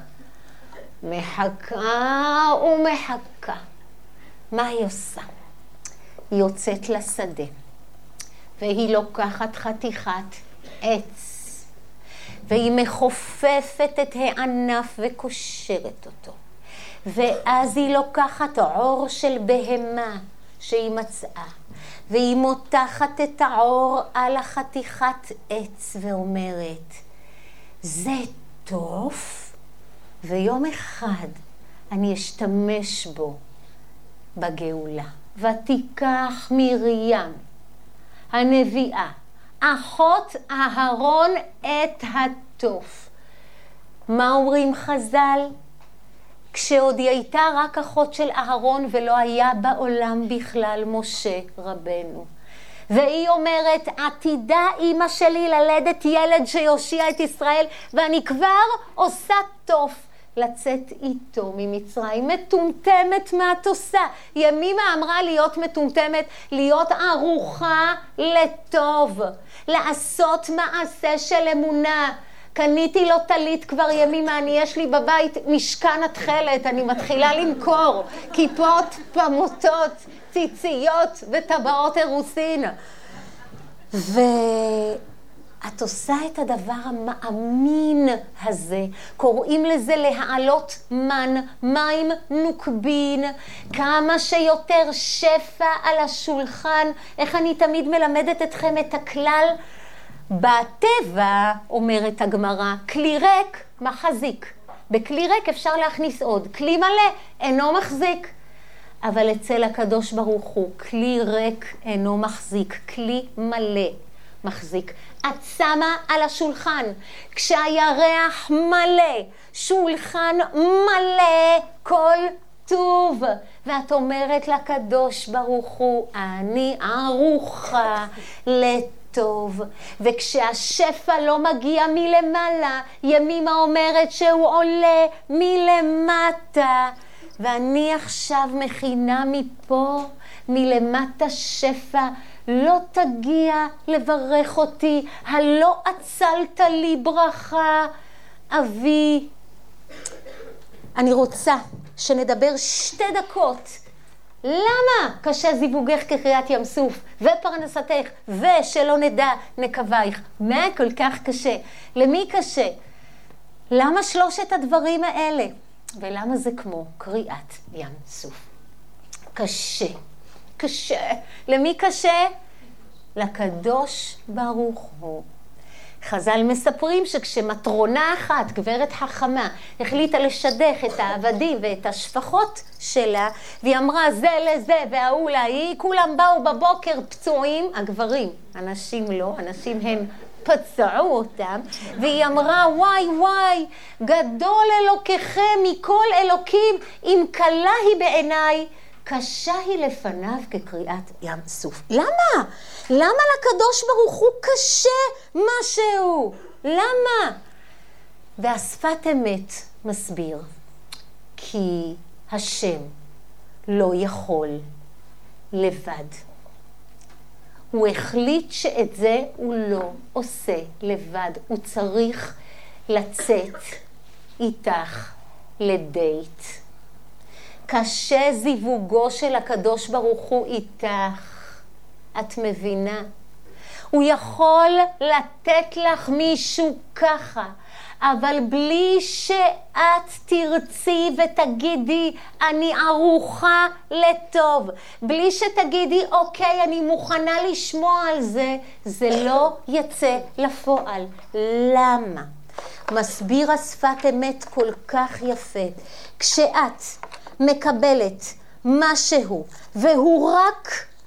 מחכה ומחכה. מה היא עושה? היא יוצאת לשדה, והיא לוקחת חתיכת עץ, והיא מחופפת את הענף וקושרת אותו. ואז היא לוקחת עור של בהמה שהיא מצאה, והיא מותחת את העור על החתיכת עץ ואומרת, זה טוב, ויום אחד אני אשתמש בו בגאולה. ותיקח מרים, הנביאה, אחות אהרון את התוף. מה אומרים חז"ל? כשעוד היא הייתה רק אחות של אהרון ולא היה בעולם בכלל משה רבנו. והיא אומרת, עתידה אמא שלי ללדת ילד שיושיע את ישראל, ואני כבר עושה טוב לצאת איתו ממצרים. מטומטמת מה את עושה? ימימה אמרה להיות מטומטמת, להיות ערוכה לטוב, לעשות מעשה של אמונה. קניתי לו טלית כבר ימימה, אני יש לי בבית משכן התחלת, אני מתחילה למכור כיפות, פמוטות, ציציות וטבעות אירוסין. ואת עושה את הדבר המאמין הזה, קוראים לזה להעלות מן, מים נוקבין, כמה שיותר שפע על השולחן. איך אני תמיד מלמדת אתכם את הכלל? בטבע, אומרת הגמרא, כלי ריק מחזיק. בכלי ריק אפשר להכניס עוד, כלי מלא אינו מחזיק. אבל אצל הקדוש ברוך הוא, כלי ריק אינו מחזיק, כלי מלא מחזיק. את שמה על השולחן, כשהירח מלא, שולחן מלא, כל טוב. ואת אומרת לקדוש ברוך הוא, אני ערוכה לטוב. וכשהשפע לא מגיע מלמעלה, ימימה אומרת שהוא עולה מלמטה. ואני עכשיו מכינה מפה, מלמטה שפע, לא תגיע לברך אותי, הלא עצלת לי ברכה, אבי. אני רוצה שנדבר שתי דקות. למה קשה זיווגך כקריאת ים סוף, ופרנסתך, ושלא נדע נקבייך? מה כל כך קשה? למי קשה? למה שלושת הדברים האלה? ולמה זה כמו קריאת ים סוף? קשה, קשה. למי קשה? לקדוש ברוך הוא. חז"ל מספרים שכשמטרונה אחת, גברת חכמה, החליטה לשדך את העבדים ואת השפחות שלה, והיא אמרה זה לזה והוא להיא, כולם באו בבוקר פצועים, הגברים, אנשים לא, אנשים הם פצעו אותם, והיא אמרה וואי וואי, גדול אלוקיכם מכל אלוקים, אם קלה היא בעיניי, קשה היא לפניו כקריאת ים סוף. למה? למה לקדוש ברוך הוא קשה משהו? למה? והשפת אמת מסביר, כי השם לא יכול לבד. הוא החליט שאת זה הוא לא עושה לבד. הוא צריך לצאת איתך לדייט. קשה זיווגו של הקדוש ברוך הוא איתך. את מבינה? הוא יכול לתת לך מישהו ככה, אבל בלי שאת תרצי ותגידי אני ערוכה לטוב, בלי שתגידי אוקיי אני מוכנה לשמוע על זה, זה לא יצא לפועל. למה? מסביר השפת אמת כל כך יפה. כשאת מקבלת משהו והוא רק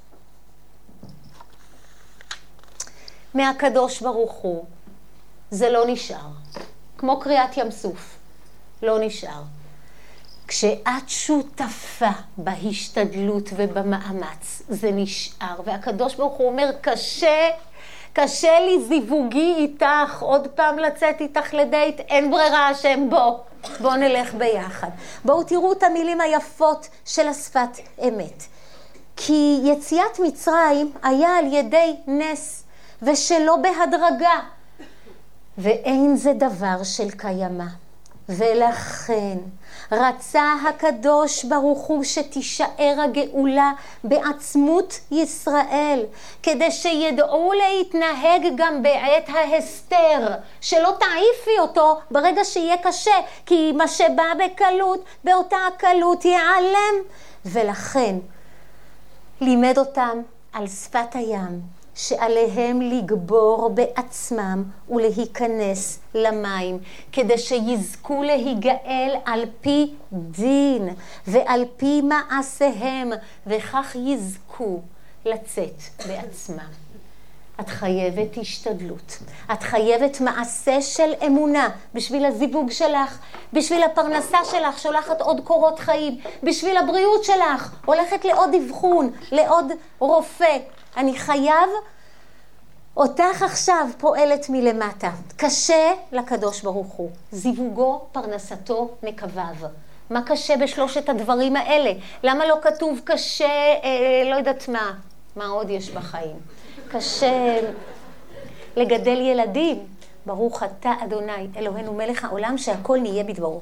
מהקדוש ברוך הוא, זה לא נשאר. כמו קריאת ים סוף, לא נשאר. כשאת שותפה בהשתדלות ובמאמץ, זה נשאר. והקדוש ברוך הוא אומר, קשה, קשה לי זיווגי איתך, עוד פעם לצאת איתך לדייט, אין ברירה השם, בוא, בוא נלך ביחד. בואו תראו את המילים היפות של השפת אמת. כי יציאת מצרים היה על ידי נס, ושלא בהדרגה, ואין זה דבר של קיימה. ולכן רצה הקדוש ברוך הוא שתישאר הגאולה בעצמות ישראל, כדי שידעו להתנהג גם בעת ההסתר, שלא תעיפי אותו ברגע שיהיה קשה, כי מה שבא בקלות, באותה הקלות ייעלם. ולכן לימד אותם על שפת הים, שעליהם לגבור בעצמם ולהיכנס למים, כדי שיזכו להיגאל על פי דין ועל פי מעשיהם, וכך יזכו לצאת בעצמם. את חייבת השתדלות, את חייבת מעשה של אמונה בשביל הזיווג שלך, בשביל הפרנסה שלך, שולחת עוד קורות חיים, בשביל הבריאות שלך, הולכת לעוד אבחון, לעוד רופא. אני חייב, אותך עכשיו פועלת מלמטה. קשה לקדוש ברוך הוא. זיווגו, פרנסתו, נקביו. מה קשה בשלושת הדברים האלה? למה לא כתוב קשה, אה, לא יודעת מה, מה עוד יש בחיים? קשה לגדל ילדים. ברוך אתה אדוני, אלוהינו מלך העולם, שהכל נהיה בדברו.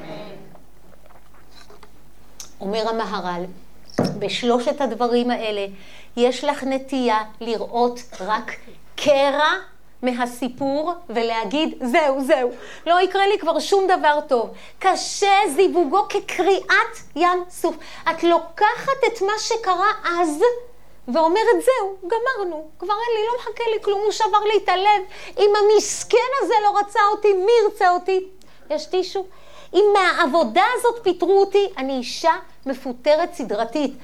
אומר המהר"ל, בשלושת הדברים האלה יש לך נטייה לראות רק קרע מהסיפור ולהגיד זהו זהו, לא יקרה לי כבר שום דבר טוב. קשה זיווגו כקריאת ים סוף. את לוקחת את מה שקרה אז ואומרת זהו, גמרנו, כבר אין לי, לא מחכה לי כלום, הוא שבר לי את הלב, אם המסכן הזה לא רצה אותי, מי ירצה אותי? יש טישו? אם מהעבודה הזאת פיתרו אותי, אני אישה מפוטרת סדרתית.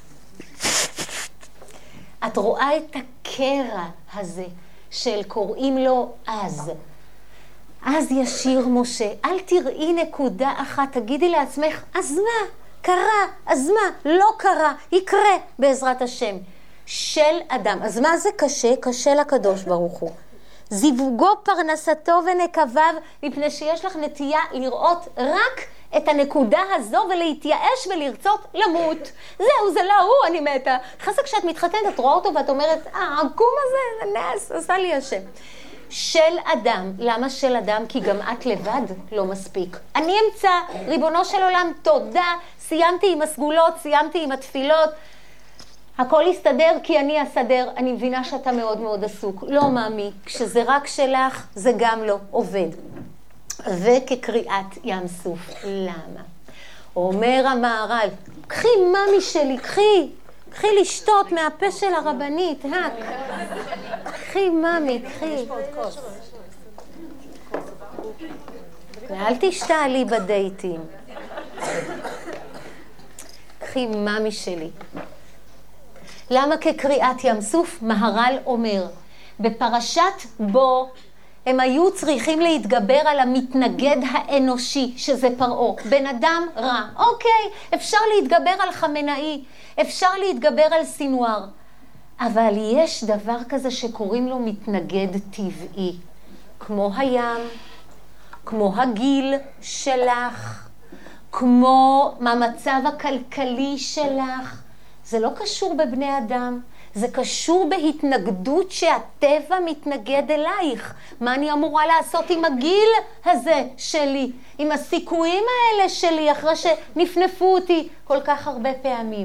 את רואה את הקרע הזה של קוראים לו אז. אז ישיר משה, אל תראי נקודה אחת, תגידי לעצמך, אז מה? קרה, אז מה? לא קרה, יקרה בעזרת השם. של אדם. אז מה זה קשה? קשה לקדוש ברוך הוא. זיווגו, פרנסתו ונקביו, מפני שיש לך נטייה לראות רק את הנקודה הזו ולהתייאש ולרצות למות. זהו, זה לא הוא, אני מתה. חסק כשאת מתחתנת, את רואה אותו ואת אומרת, אה, העקום הזה, נס, עשה לי השם. של אדם. למה של אדם? כי גם את לבד לא מספיק. אני אמצא, ריבונו של עולם, תודה, סיימתי עם הסגולות, סיימתי עם התפילות, הכל יסתדר כי אני אסדר. אני מבינה שאתה מאוד מאוד עסוק. לא מאמי, כשזה רק שלך, זה גם לא עובד. וכקריאת ים סוף. למה? אומר המהר"ל, קחי ממי שלי, קחי, קחי לשתות מהפה של הרבנית, הק. קחי ממי, קחי. ואל תשתעלי בדייטים. קחי ממי שלי. למה כקריאת ים סוף? מהר"ל אומר, בפרשת בו, הם היו צריכים להתגבר על המתנגד האנושי, שזה פרעה, בן אדם רע. אוקיי, אפשר להתגבר על חמנאי, אפשר להתגבר על סינואר, אבל יש דבר כזה שקוראים לו מתנגד טבעי, כמו הים, כמו הגיל שלך, כמו המצב הכלכלי שלך. זה לא קשור בבני אדם, זה קשור בהתנגדות שהטבע מתנגד אלייך. מה אני אמורה לעשות עם הגיל הזה שלי, עם הסיכויים האלה שלי, אחרי שנפנפו אותי כל כך הרבה פעמים?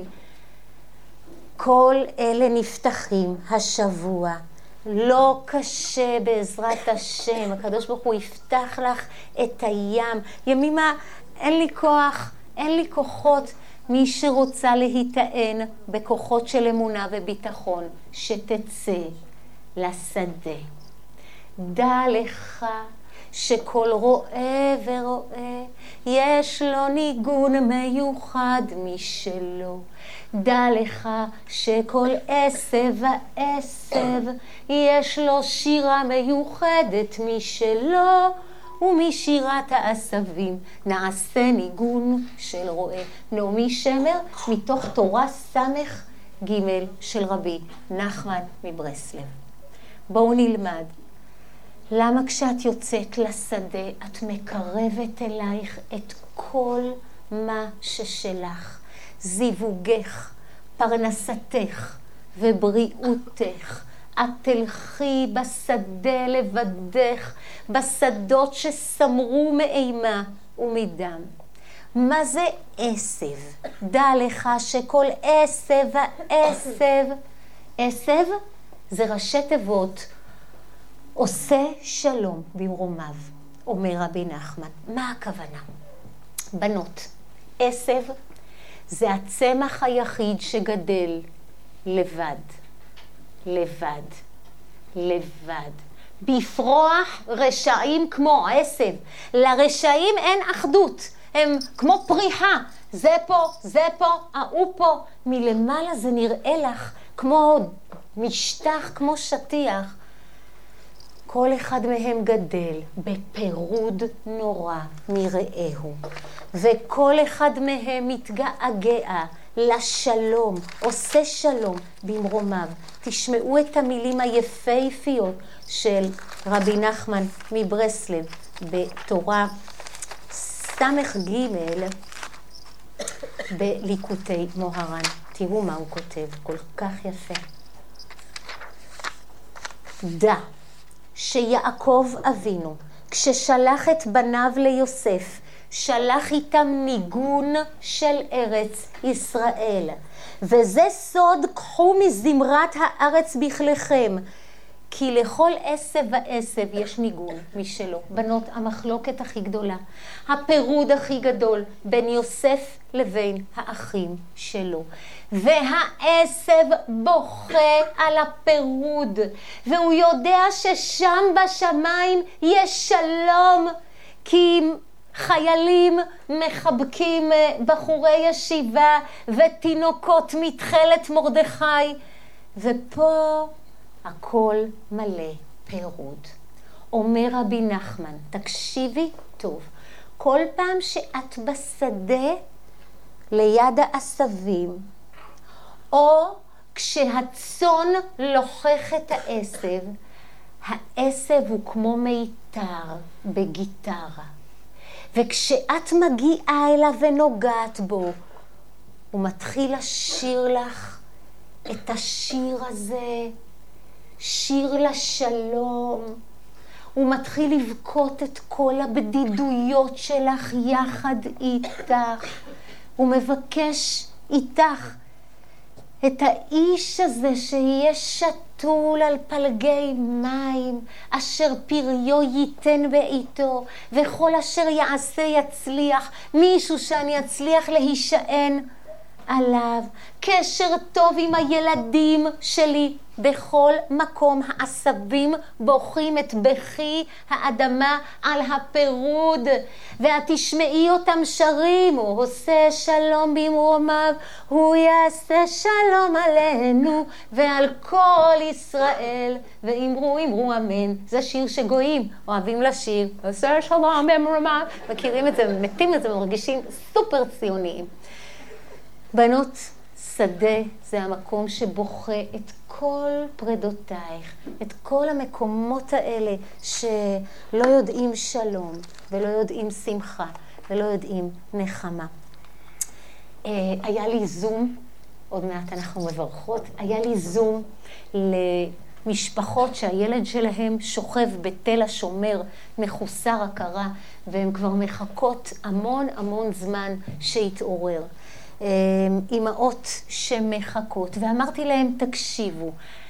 כל אלה נפתחים השבוע. לא קשה בעזרת השם. הקדוש ברוך הוא יפתח לך את הים. ימימה, אין לי כוח, אין לי כוחות. מי שרוצה להיטען בכוחות של אמונה וביטחון, שתצא לשדה. דע לך שכל רואה ורואה יש לו ניגון מיוחד משלו. דע לך שכל עשב ועשב יש לו שירה מיוחדת משלו. ומשירת העשבים נעשה ניגון של רועה. נעמי שמר, מתוך תורה סמך ג' של רבי נחמן מברסלב. בואו נלמד. למה כשאת יוצאת לשדה את מקרבת אלייך את כל מה ששלך? זיווגך, פרנסתך ובריאותך. את תלכי בשדה לבדך, בשדות שסמרו מאימה ומדם. מה זה עשב? דע לך שכל עשב ועשב, עשב זה ראשי תיבות, עושה שלום במרומיו, אומר רבי נחמן. מה הכוונה? בנות, עשב זה הצמח היחיד שגדל לבד. לבד, לבד. בפרוח רשעים כמו עשב. לרשעים אין אחדות. הם כמו פריחה. זה פה, זה פה, ההוא פה. מלמעלה זה נראה לך כמו משטח, כמו שטיח. כל אחד מהם גדל בפירוד נורא מרעהו. וכל אחד מהם מתגעגע לשלום, עושה שלום במרומיו. תשמעו את המילים היפהפיות של רבי נחמן מברסלב בתורה סמך ג' בליקוטי מוהר"ן. תראו מה הוא כותב, כל כך יפה. דע שיעקב אבינו, כששלח את בניו ליוסף, שלח איתם ניגון של ארץ ישראל. וזה סוד, קחו מזמרת הארץ בכליכם, כי לכל עשב ועשב יש ניגון משלו. בנות, המחלוקת הכי גדולה, הפירוד הכי גדול בין יוסף לבין האחים שלו. והעשב בוכה על הפירוד, והוא יודע ששם בשמיים יש שלום, כי חיילים מחבקים בחורי ישיבה ותינוקות מתחלת מרדכי, ופה הכל מלא פירוד. אומר רבי נחמן, תקשיבי טוב, כל פעם שאת בשדה ליד העשבים, או כשהצאן לוחך את העשב, העשב הוא כמו מיתר בגיטרה. וכשאת מגיעה אליו ונוגעת בו, הוא מתחיל לשיר לך את השיר הזה, שיר לשלום. הוא מתחיל לבכות את כל הבדידויות שלך יחד איתך. הוא מבקש איתך את האיש הזה שיהיה שתול על פלגי מים, אשר פריו ייתן בעיתו, וכל אשר יעשה יצליח, מישהו שאני אצליח להישען עליו. קשר טוב עם הילדים שלי. בכל מקום העשבים בוכים את בכי האדמה על הפירוד, ואת תשמעי אותם שרים, הוא עושה שלום במרומיו, הוא יעשה שלום עלינו ועל כל ישראל, ואמרו אמרו אמן. זה שיר שגויים אוהבים לשיר, עושה שלום במרומיו. מכירים את זה, מתים את זה, מרגישים סופר ציוניים. בנות, שדה זה המקום שבוכה את כל פרדותייך, את כל המקומות האלה שלא יודעים שלום ולא יודעים שמחה ולא יודעים נחמה. היה לי זום, עוד מעט אנחנו מברכות, היה לי זום למשפחות שהילד שלהם שוכב בתל השומר מחוסר הכרה, והן כבר מחכות המון המון זמן שיתעורר. אימהות שמחכות, ואמרתי להם, תקשיבו,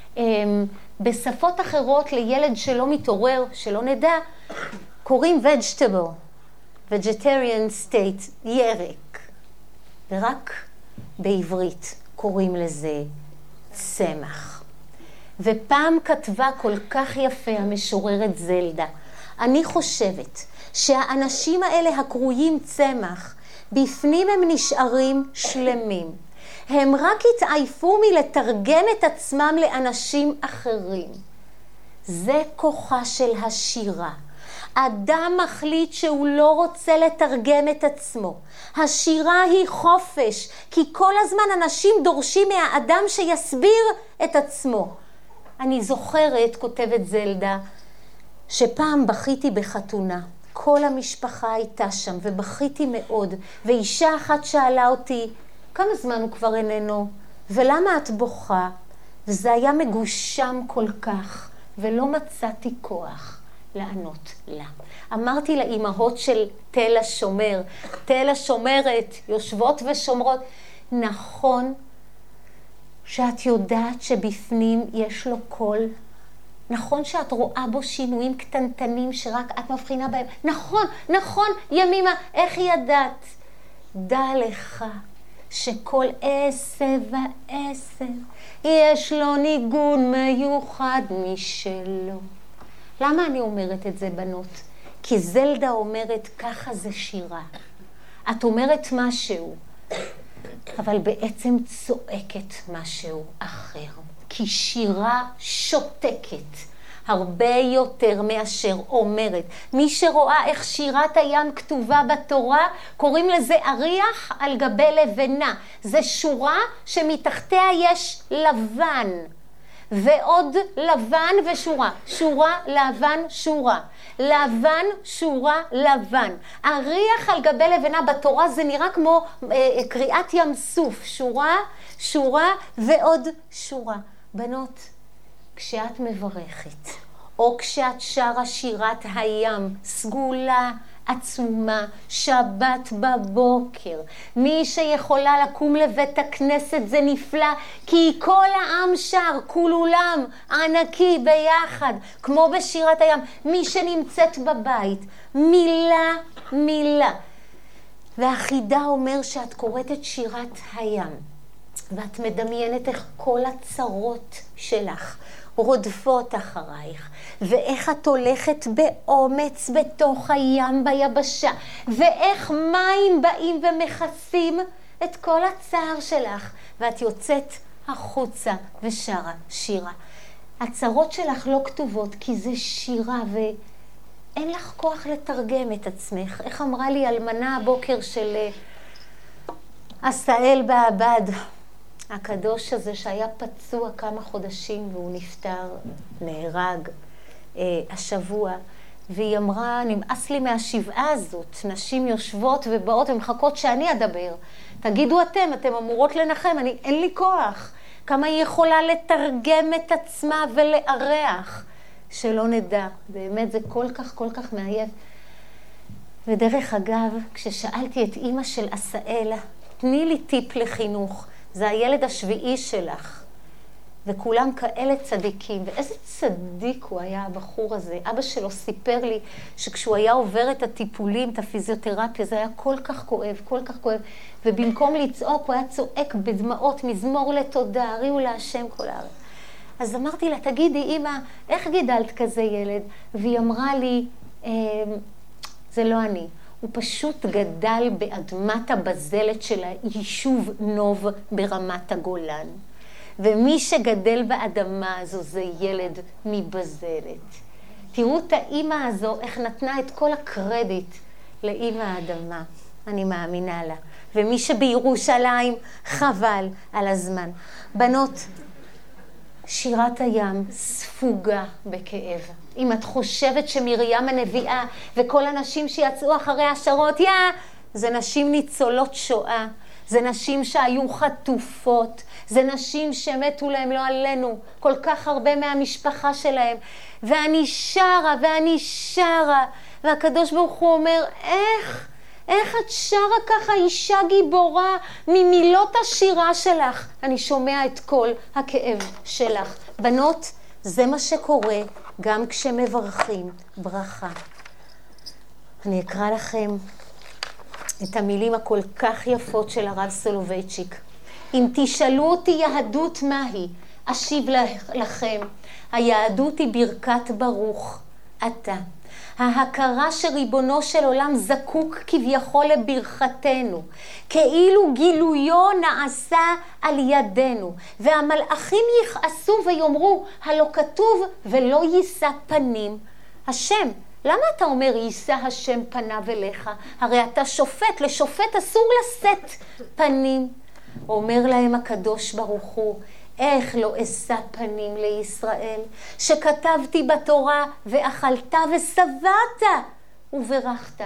בשפות אחרות לילד שלא מתעורר, שלא נדע, קוראים vegetable, vegetarian state, ירק, ורק בעברית קוראים לזה צמח. ופעם כתבה כל כך יפה המשוררת זלדה, אני חושבת שהאנשים האלה הקרויים צמח, בפנים הם נשארים שלמים. הם רק התעייפו מלתרגם את עצמם לאנשים אחרים. זה כוחה של השירה. אדם מחליט שהוא לא רוצה לתרגם את עצמו. השירה היא חופש, כי כל הזמן אנשים דורשים מהאדם שיסביר את עצמו. אני זוכרת, כותבת זלדה, שפעם בכיתי בחתונה. כל המשפחה הייתה שם ובכיתי מאוד, ואישה אחת שאלה אותי, כמה זמן הוא כבר איננו, ולמה את בוכה? וזה היה מגושם כל כך, ולא מצאתי כוח לענות לה. אמרתי לאימהות של תל השומר, תל השומרת, יושבות ושומרות, נכון שאת יודעת שבפנים יש לו קול, נכון שאת רואה בו שינויים קטנטנים שרק את מבחינה בהם, נכון, נכון, ימימה, איך ידעת? דע לך שכל עשב ועשב יש לו ניגון מיוחד משלו. למה אני אומרת את זה, בנות? כי זלדה אומרת, ככה זה שירה. את אומרת משהו, אבל בעצם צועקת משהו אחר. כי שירה שותקת הרבה יותר מאשר אומרת. מי שרואה איך שירת הים כתובה בתורה, קוראים לזה אריח על גבי לבנה. זה שורה שמתחתיה יש לבן, ועוד לבן ושורה. שורה, לבן, שורה. לבן, שורה, לבן. אריח על גבי לבנה בתורה זה נראה כמו אה, קריאת ים סוף. שורה, שורה ועוד שורה. בנות, כשאת מברכת, או כשאת שרה שירת הים, סגולה, עצומה, שבת בבוקר, מי שיכולה לקום לבית הכנסת זה נפלא, כי כל העם שר, כולולם ענקי ביחד, כמו בשירת הים. מי שנמצאת בבית, מילה, מילה. והחידה אומר שאת קוראת את שירת הים, ואת מדמיינת איך כל הצרות שלך רודפות אחרייך, ואיך את הולכת באומץ בתוך הים ביבשה, ואיך מים באים ומכסים את כל הצער שלך, ואת יוצאת החוצה ושרה שירה. הצרות שלך לא כתובות כי זה שירה, ואין לך כוח לתרגם את עצמך. איך אמרה לי אלמנה הבוקר של עשאל בעבד, הקדוש הזה שהיה פצוע כמה חודשים והוא נפטר, נהרג אה, השבוע, והיא אמרה, נמאס לי מהשבעה הזאת, נשים יושבות ובאות ומחכות שאני אדבר. תגידו אתם, אתם אמורות לנחם, אני, אין לי כוח. כמה היא יכולה לתרגם את עצמה ולארח, שלא נדע. באמת זה כל כך כל כך מעייף. ודרך אגב, כששאלתי את אמא של עשאל, תני לי טיפ לחינוך, זה הילד השביעי שלך. וכולם כאלה צדיקים, ואיזה צדיק הוא היה הבחור הזה. אבא שלו סיפר לי שכשהוא היה עובר את הטיפולים, את הפיזיותרפיה, זה היה כל כך כואב, כל כך כואב, ובמקום לצעוק הוא היה צועק בדמעות, מזמור לתודה, הריעו להשם כל הארץ. אז אמרתי לה, תגידי אמא, איך גידלת כזה ילד? והיא אמרה לי, זה לא אני. הוא פשוט גדל באדמת הבזלת של היישוב נוב ברמת הגולן. ומי שגדל באדמה הזו זה ילד מבזלת. תראו את האמא הזו, איך נתנה את כל הקרדיט לאמא האדמה. אני מאמינה לה. ומי שבירושלים חבל על הזמן. בנות, שירת הים ספוגה בכאב. אם את חושבת שמרים הנביאה וכל הנשים שיצאו אחרי השרות, יא, זה נשים ניצולות שואה. זה נשים שהיו חטופות, זה נשים שמתו להם לא עלינו, כל כך הרבה מהמשפחה שלהם. ואני שרה, ואני שרה, והקדוש ברוך הוא אומר, איך, איך את שרה ככה אישה גיבורה ממילות השירה שלך? אני שומע את כל הכאב שלך. בנות, זה מה שקורה גם כשמברכים ברכה. אני אקרא לכם את המילים הכל כך יפות של הרב סולובייצ'יק. אם תשאלו אותי יהדות מהי, אשיב לכם. היהדות היא ברכת ברוך אתה. ההכרה שריבונו של עולם זקוק כביכול לברכתנו, כאילו גילויו נעשה על ידינו, והמלאכים יכעסו ויאמרו, הלא כתוב ולא יישא פנים. השם, למה אתה אומר יישא השם פניו אליך? הרי אתה שופט, לשופט אסור לשאת פנים. אומר להם הקדוש ברוך הוא, איך לא אשא פנים לישראל, שכתבתי בתורה ואכלת ושבעת וברכת.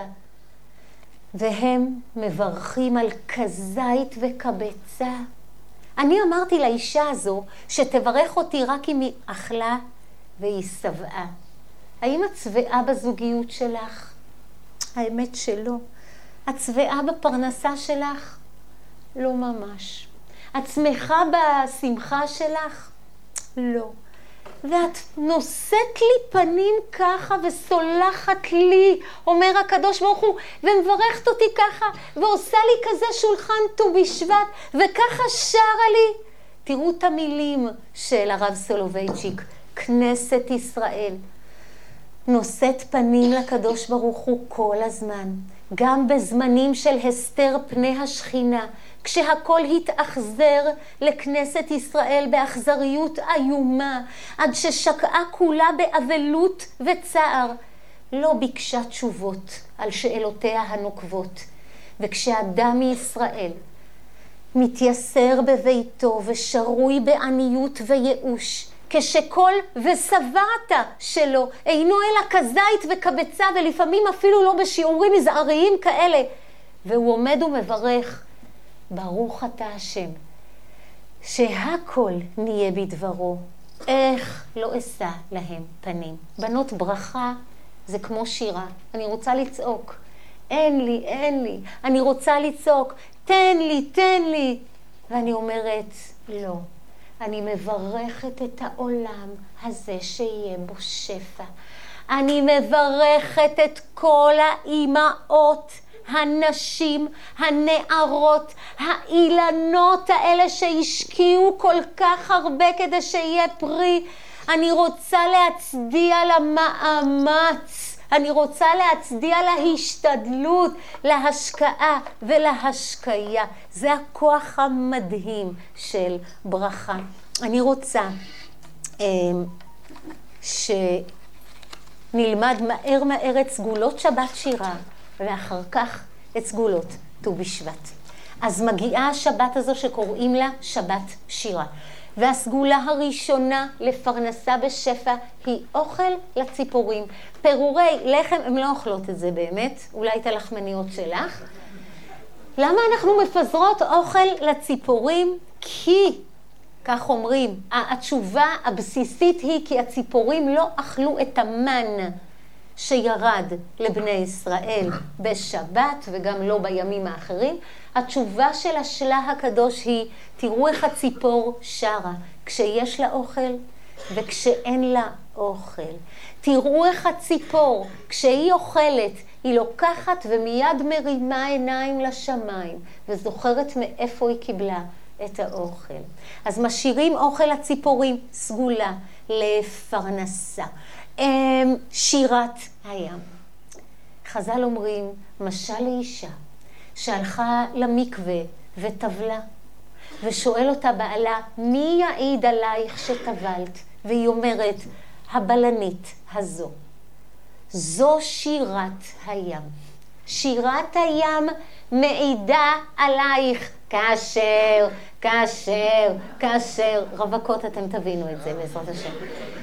והם מברכים על כזית וכבצה. אני אמרתי לאישה הזו שתברך אותי רק אם היא אכלה והיא שבעה. האם את שבעה בזוגיות שלך? האמת שלא. את שבעה בפרנסה שלך? לא ממש. את שמחה בשמחה שלך? לא. ואת נושאת לי פנים ככה וסולחת לי, אומר הקדוש ברוך הוא, ומברכת אותי ככה, ועושה לי כזה שולחן ט"ו בשבט, וככה שרה לי. תראו את המילים של הרב סולובייצ'יק, כנסת ישראל. נושאת פנים לקדוש ברוך הוא כל הזמן, גם בזמנים של הסתר פני השכינה, כשהכל התאכזר לכנסת ישראל באכזריות איומה, עד ששקעה כולה באבלות וצער, לא ביקשה תשובות על שאלותיה הנוקבות. וכשאדם מישראל מתייסר בביתו ושרוי בעניות וייאוש, כשכל ושבעת שלו אינו אלא כזית וכבצה, ולפעמים אפילו לא בשיעורים מזעריים כאלה, והוא עומד ומברך, ברוך אתה השם, שהכל נהיה בדברו, איך לא אשא להם פנים. בנות, ברכה זה כמו שירה. אני רוצה לצעוק, אין לי, אין לי. אני רוצה לצעוק, תן לי, תן לי. ואני אומרת, לא. אני מברכת את העולם הזה שיהיה בו שפע. אני מברכת את כל האימהות, הנשים, הנערות, האילנות האלה שהשקיעו כל כך הרבה כדי שיהיה פרי. אני רוצה להצדיע למאמץ, אני רוצה להצדיע להשתדלות, להשקעה ולהשקיה. זה הכוח המדהים של ברכה. אני רוצה אה, שנלמד מהר מהר את סגולות שבת שירה, ואחר כך את סגולות ט"ו בשבט. אז מגיעה השבת הזו שקוראים לה שבת שירה. והסגולה הראשונה לפרנסה בשפע היא אוכל לציפורים. פירורי לחם, הם לא אוכלות את זה באמת, אולי את הלחמניות שלך. למה אנחנו מפזרות אוכל לציפורים? כי, כך אומרים, התשובה הבסיסית היא כי הציפורים לא אכלו את המן שירד לבני ישראל בשבת וגם לא בימים האחרים. התשובה של השלה הקדוש היא, תראו איך הציפור שרה, כשיש לה אוכל וכשאין לה אוכל. תראו איך הציפור, כשהיא אוכלת, היא לוקחת ומיד מרימה עיניים לשמיים, וזוכרת מאיפה היא קיבלה את האוכל. אז משאירים אוכל לציפורים, סגולה לפרנסה. שירת הים. חז"ל אומרים, משל לאישה שהלכה למקווה וטבלה, ושואל אותה בעלה, מי יעיד עלייך שטבלת? והיא אומרת, הבלנית הזו. זו שירת הים. שירת הים מעידה עלייך כאשר, כאשר, כאשר. רווקות, אתם תבינו את זה בעזרת השם.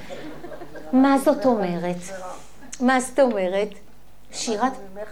מה זאת אומרת? מה זאת אומרת? שירת...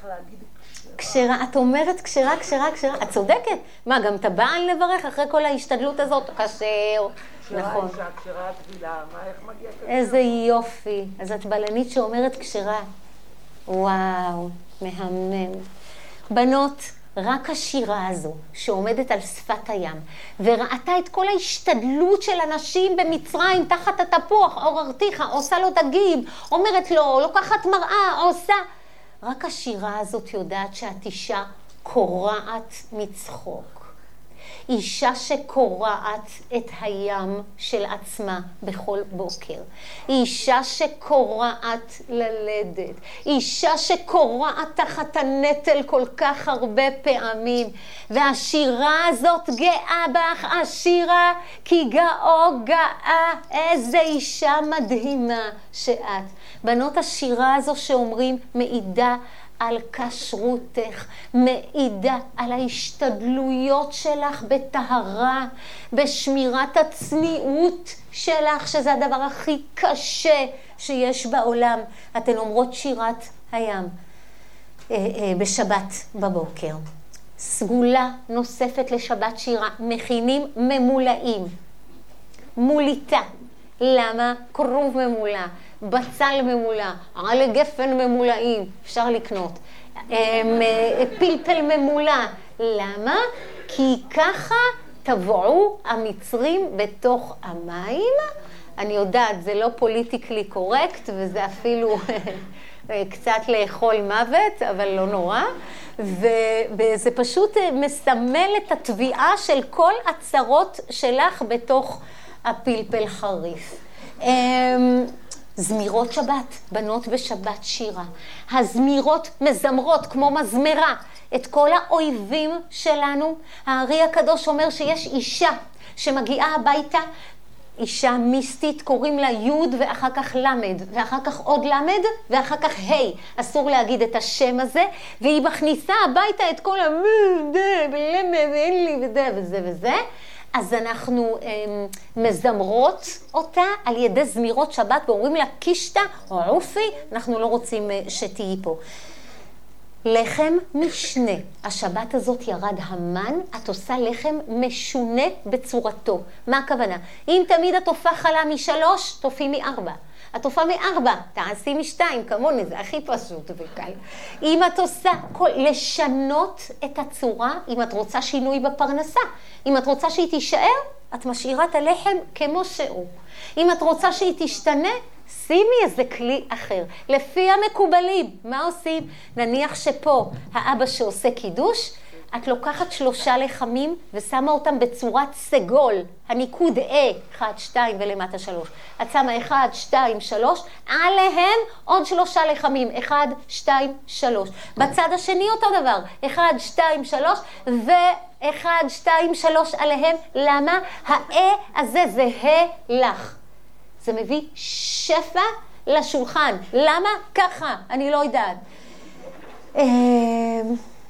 כשרה, את אומרת כשרה, כשרה, כשרה. את צודקת. מה, גם אתה בעל לברך אחרי כל ההשתדלות הזאת? כשר. נכון. כשרה תבילה, מה, איך מגיע כזה? איזה יופי. אז את בלנית שאומרת כשרה. וואו, מהמם. בנות, רק השירה הזו שעומדת על שפת הים וראתה את כל ההשתדלות של אנשים במצרים תחת התפוח, אור ארתיחה, עושה לו דגים, אומרת לו, לוקחת מראה, עושה. רק השירה הזאת יודעת שאת אישה קורעת מצחוק. אישה שקורעת את הים של עצמה בכל בוקר. אישה שקורעת ללדת. אישה שקורעת תחת הנטל כל כך הרבה פעמים. והשירה הזאת גאה בך, השירה, כי גאו גאה. איזה אישה מדהימה שאת. בנות, השירה הזו שאומרים מעידה על כשרותך, מעידה על ההשתדלויות שלך בטהרה, בשמירת הצניעות שלך, שזה הדבר הכי קשה שיש בעולם. אתן אומרות שירת הים אה, אה, בשבת בבוקר. סגולה נוספת לשבת שירה, מכינים ממולאים, מוליטה. למה? כרוב ממולה, בצל ממולה, עלי גפן ממולאים, אפשר לקנות. פלפל ממולה. למה? כי ככה טבעו המצרים בתוך המים. אני יודעת, זה לא פוליטיקלי קורקט, וזה אפילו קצת לאכול מוות, אבל לא נורא. וזה פשוט מסמל את התביעה של כל הצרות שלך בתוך הפלפל חריף. זמירות שבת, בנות בשבת שירה. הזמירות מזמרות כמו מזמרה את כל האויבים שלנו. הארי הקדוש אומר שיש אישה שמגיעה הביתה, אישה מיסטית, קוראים לה יוד ואחר כך למד, ואחר כך עוד למד, ואחר כך היי. אסור להגיד את השם הזה, והיא מכניסה הביתה את כל המד, ולמד, ואין לי, וזה וזה וזה. אז אנחנו הם, מזמרות אותה על ידי זמירות שבת, ואומרים לה קישתה או עופי, אנחנו לא רוצים שתהי פה. לחם משנה, השבת הזאת ירד המן, את עושה לחם משונה בצורתו. מה הכוונה? אם תמיד את עופה חלה משלוש, תופי מארבע. את עופה מארבע, תעשי משתיים, כמוני, זה הכי פשוט וקל. אם את עושה, כל, לשנות את הצורה, אם את רוצה שינוי בפרנסה. אם את רוצה שהיא תישאר, את משאירה את הלחם כמו שהוא. אם את רוצה שהיא תשתנה, שימי איזה כלי אחר. לפי המקובלים, מה עושים? נניח שפה האבא שעושה קידוש, את לוקחת שלושה לחמים ושמה אותם בצורת סגול, הניקוד A, אחד, שתיים ולמטה שלוש. את שמה אחד, שתיים, שלוש, עליהם עוד שלושה לחמים, אחד, שתיים, שלוש. בצד השני אותו דבר, אחד, שתיים, שלוש, ואחד, שתיים, שלוש עליהם. למה? ה-A הזה זה ה לך. זה מביא שפע לשולחן. למה? ככה, אני לא יודעת.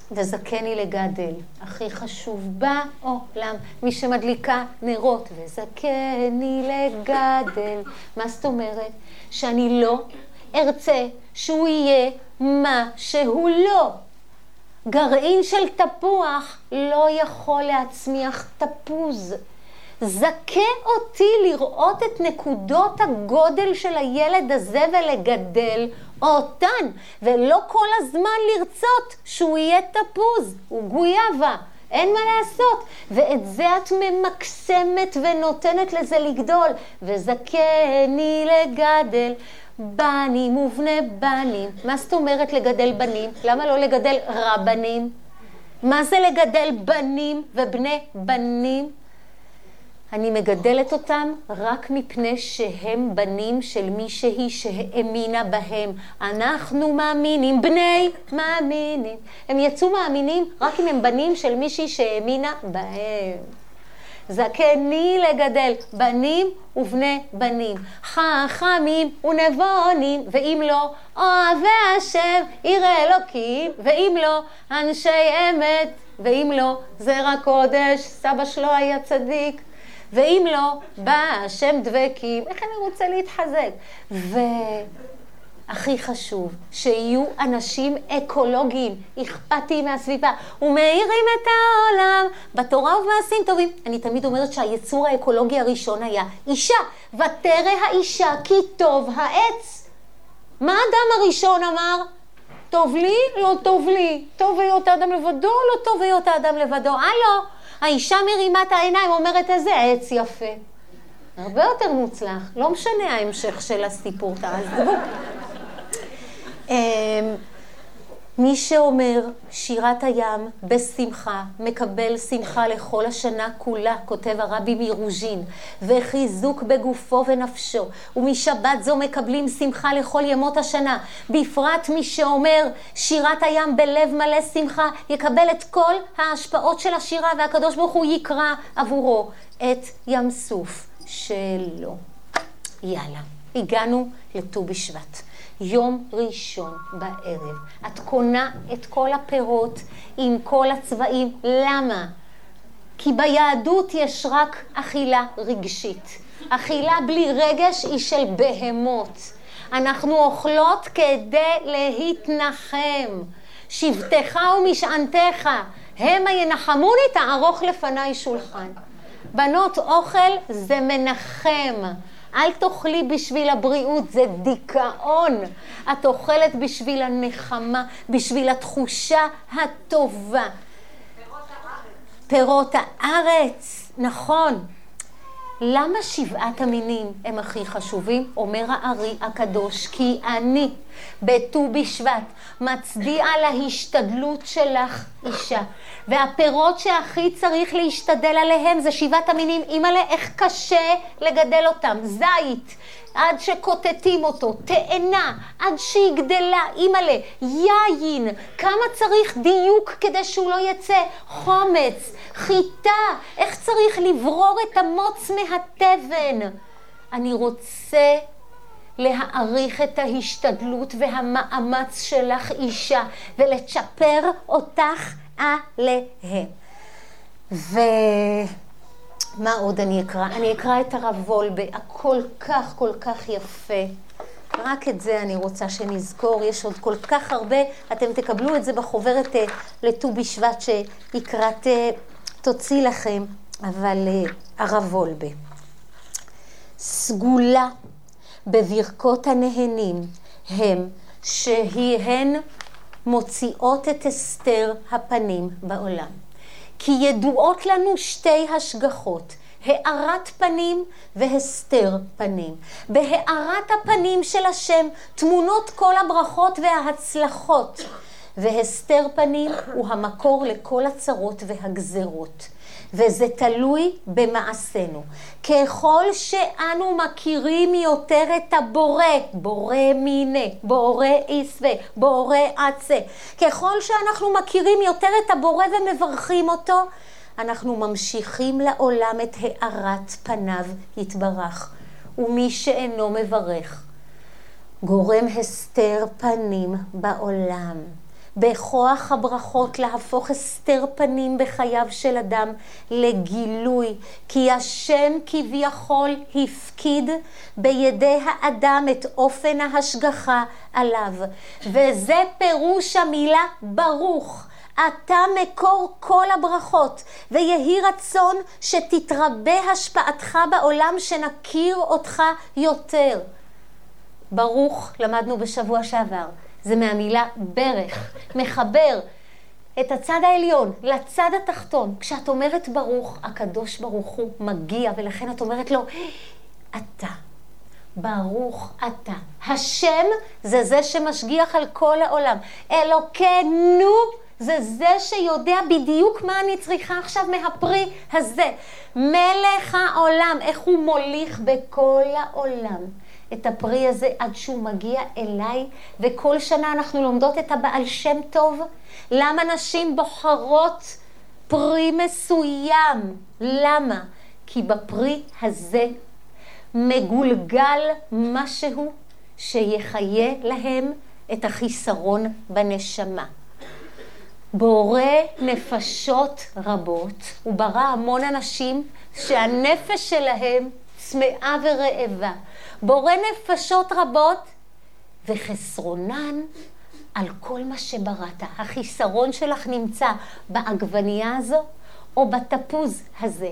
וזקני לגדל, הכי חשוב בעולם, מי שמדליקה נרות, וזקני לגדל. מה זאת אומרת? שאני לא ארצה שהוא יהיה מה שהוא לא. גרעין של תפוח לא יכול להצמיח תפוז. זכה אותי לראות את נקודות הגודל של הילד הזה ולגדל אותן, ולא כל הזמן לרצות שהוא יהיה תפוז, הוא גויאבה, אין מה לעשות. ואת זה את ממקסמת ונותנת לזה לגדול. וזכני לגדל בנים ובני בנים. מה זאת אומרת לגדל בנים? למה לא לגדל רבנים? מה זה לגדל בנים ובני בנים? אני מגדלת אותם רק מפני שהם בנים של מישהי שהאמינה בהם. אנחנו מאמינים, בני מאמינים. הם יצאו מאמינים רק אם הם בנים של מישהי שהאמינה בהם. זקני לגדל בנים ובני בנים, חכמים ונבונים, ואם לא אוהבי השם יראי אלוקים, ואם לא אנשי אמת, ואם לא זרע קודש, סבא שלו היה צדיק, ואם לא בא השם דבקים. איך אני רוצה להתחזק? והכי חשוב שיהיו אנשים אקולוגיים, אכפתיים מהסביבה ומאירים את העולם בתורה ובמעשים טובים. אני תמיד אומרת שהיצור האקולוגי הראשון היה אישה, ותרא האישה כי טוב העץ. מה האדם הראשון אמר? טוב לי, לא טוב לי. טוב היות האדם לבדו, לא טוב היות האדם לבדו. הלו, האישה מרימה את העיניים, אומרת איזה עץ יפה. הרבה יותר מוצלח. לא משנה ההמשך של הסיפור, תעזבו. מי שאומר שירת הים בשמחה, מקבל שמחה לכל השנה כולה, כותב הרבי מרוז'ין, וחיזוק בגופו ונפשו, ומשבת זו מקבלים שמחה לכל ימות השנה. בפרט מי שאומר שירת הים בלב מלא שמחה, יקבל את כל ההשפעות של השירה, והקדוש ברוך הוא יקרא עבורו את ים סוף שלו. יאללה, הגענו לט"ו בשבט. יום ראשון בערב. את קונה את כל הפירות עם כל הצבעים. למה? כי ביהדות יש רק אכילה רגשית. אכילה בלי רגש היא של בהמות. אנחנו אוכלות כדי להתנחם. שבטך ומשענתך, המה ינחמוני, תערוך לפניי שולחן. בנות, אוכל זה מנחם. אל תאכלי בשביל הבריאות, זה דיכאון. את אוכלת בשביל הנחמה, בשביל התחושה הטובה. פירות הארץ. פירות הארץ, נכון. למה שבעת המינים הם הכי חשובים? אומר הארי הקדוש, כי אני בט"ו בשבט מצדיע להשתדלות שלך אישה, והפירות שהכי צריך להשתדל עליהם זה שבעת המינים. אימא'לה, איך קשה לגדל אותם. זית עד שקוטטים אותו, תאנה עד שיגדלה, אימא'לה, יין, כמה צריך דיוק כדי שהוא לא יצא, חומץ, חיטה, איך צריך לברור את המוץ מהתבן. אני רוצה להעריך את ההשתדלות והמאמץ שלך אישה, ולצ'פר אותך עליהם. ומה עוד אני אקרא? אני אקרא את הרב וולבה, הכל כך כל כך יפה. רק את זה אני רוצה שנזכור, יש עוד כל כך הרבה, אתם תקבלו את זה בחוברת לט"ו בשבט שיקרת תוציא לכם, אבל הרב וולבה. סגולה בברכות הנהנים הם שהן מוציאות את הסתר הפנים בעולם. כי ידועות לנו שתי השגחות, הארת פנים והסתר פנים. בהארת הפנים של השם תמונות כל הברכות וההצלחות, והסתר פנים הוא המקור לכל הצרות והגזרות. וזה תלוי במעשינו. ככל שאנו מכירים יותר את הבורא, בורא מיני, בורא יסווה, בורא עצה, ככל שאנחנו מכירים יותר את הבורא ומברכים אותו, אנחנו ממשיכים לעולם את הארת פניו יתברך. ומי שאינו מברך גורם הסתר פנים בעולם. בכוח הברכות להפוך הסתר פנים בחייו של אדם לגילוי, כי השם כביכול הפקיד בידי האדם את אופן ההשגחה עליו. וזה פירוש המילה ברוך. אתה מקור כל הברכות, ויהי רצון שתתרבה השפעתך בעולם, שנכיר אותך יותר. ברוך, למדנו בשבוע שעבר, זה מהמילה ברך, מחבר את הצד העליון לצד התחתון. כשאת אומרת ברוך, הקדוש ברוך הוא מגיע, ולכן את אומרת לו, אתה, ברוך אתה. השם זה זה שמשגיח על כל העולם. אלוקינו זה זה שיודע בדיוק מה אני צריכה עכשיו מהפרי הזה. מלך העולם, איך הוא מוליך בכל העולם את הפרי הזה עד שהוא מגיע אליי. וכל שנה אנחנו לומדות את הבעל שם טוב. למה נשים בוחרות פרי מסוים? למה? כי בפרי הזה מגולגל משהו שיחיה להם את החיסרון בנשמה. בורא נפשות רבות, הוא ברא המון אנשים שהנפש שלהם צמאה ורעבה. בורא נפשות רבות וחסרונן על כל מה שבראת. החיסרון שלך נמצא בעגבנייה הזו או בתפוז הזה.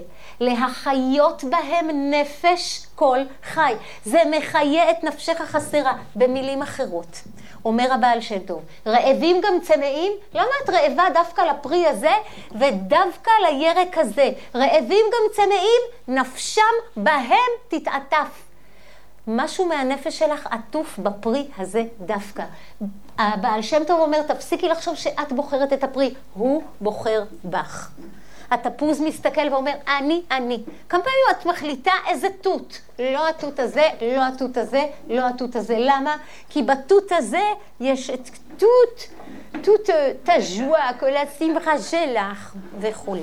להחיות בהם נפש כל חי. זה מחיה את נפשך חסרה. במילים אחרות, אומר הבעל שם טוב, רעבים גם צמאים. למה את רעבה דווקא לפרי הזה ודווקא לירק הזה? רעבים גם צמאים, נפשם בהם תתעטף. משהו מהנפש שלך עטוף בפרי הזה דווקא. הבעל שם טוב אומר, תפסיקי לחשוב שאת בוחרת את הפרי, הוא בוחר בך. התפוז מסתכל ואומר, אני, אני. כמה פעמים את מחליטה איזה תות? לא התות הזה, לא התות הזה, לא התות הזה. למה? כי בתות הזה יש את תות, תות תז'ואה, כל השמחה שלך וכו'.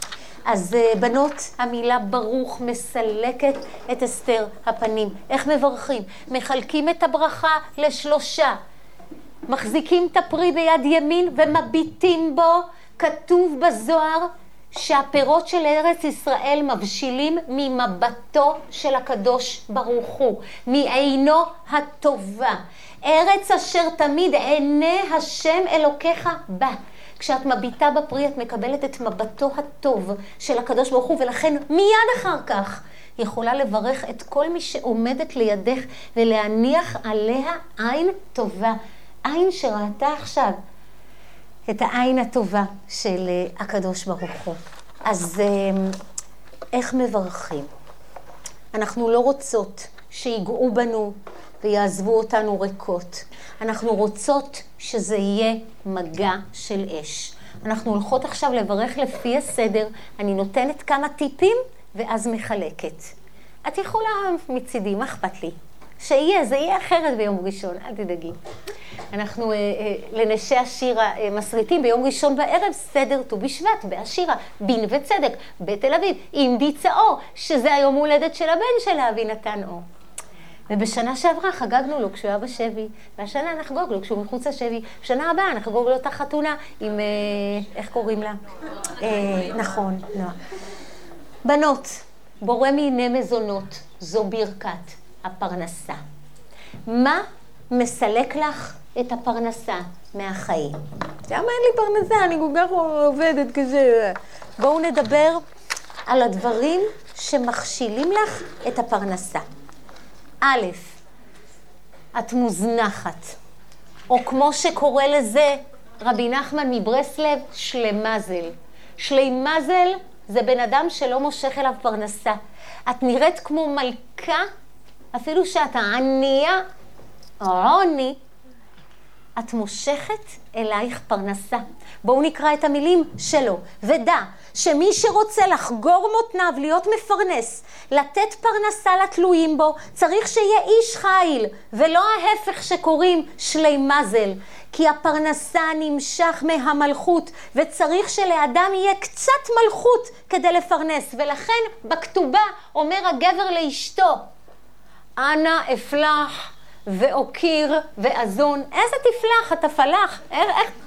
אז בנות, המילה ברוך מסלקת את הסתר הפנים. איך מברכים? מחלקים את הברכה לשלושה. מחזיקים את הפרי ביד ימין ומביטים בו. כתוב בזוהר שהפירות של ארץ ישראל מבשילים ממבטו של הקדוש ברוך הוא, מעינו הטובה. ארץ אשר תמיד עיני השם אלוקיך בה. כשאת מביטה בפרי את מקבלת את מבטו הטוב של הקדוש ברוך הוא, ולכן מיד אחר כך יכולה לברך את כל מי שעומדת לידך ולהניח עליה עין טובה. עין שראתה עכשיו את העין הטובה של הקדוש ברוך הוא. אז איך מברכים? אנחנו לא רוצות שיגעו בנו ויעזבו אותנו ריקות. אנחנו רוצות שזה יהיה מגע של אש. אנחנו הולכות עכשיו לברך לפי הסדר. אני נותנת כמה טיפים ואז מחלקת. את יכולה מצידי, מה אכפת לי? שיהיה, זה יהיה אחרת ביום ראשון, אל תדאגי. אנחנו אה, אה, לנשי השירה אה, מסריטים ביום ראשון בערב סדר ט"ו בשבט, בהשירה, בין וצדק, בתל אביב, עם דיצה אור, שזה היום הולדת של הבן שלה, אבי נתן אור. ובשנה שעברה חגגנו לו כשהוא היה בשבי, והשנה נחגוג לו כשהוא מחוץ לשבי, בשנה הבאה נחגוג לו את החתונה עם, אה, איך קוראים לה? אה, נכון, נועה. בנות, בורא מיני מזונות, זו ברכת הפרנסה. מה מסלק לך את הפרנסה מהחיים? למה אין לי פרנסה? אני כל כך עובדת כזה. בואו נדבר על הדברים שמכשילים לך את הפרנסה. א', את מוזנחת, או כמו שקורא לזה רבי נחמן מברסלב, שלמזל. שלמזל זה בן אדם שלא מושך אליו פרנסה. את נראית כמו מלכה, אפילו שאת ענייה, עוני, את מושכת אלייך פרנסה. בואו נקרא את המילים שלו. ודע שמי שרוצה לחגור מותניו, להיות מפרנס, לתת פרנסה לתלויים בו, צריך שיהיה איש חיל, ולא ההפך שקוראים שלי מזל. כי הפרנסה נמשך מהמלכות, וצריך שלאדם יהיה קצת מלכות כדי לפרנס. ולכן בכתובה אומר הגבר לאשתו, אנא אפלח ואוקיר ואזון. איזה תפלח, אתה פלח? איך, איך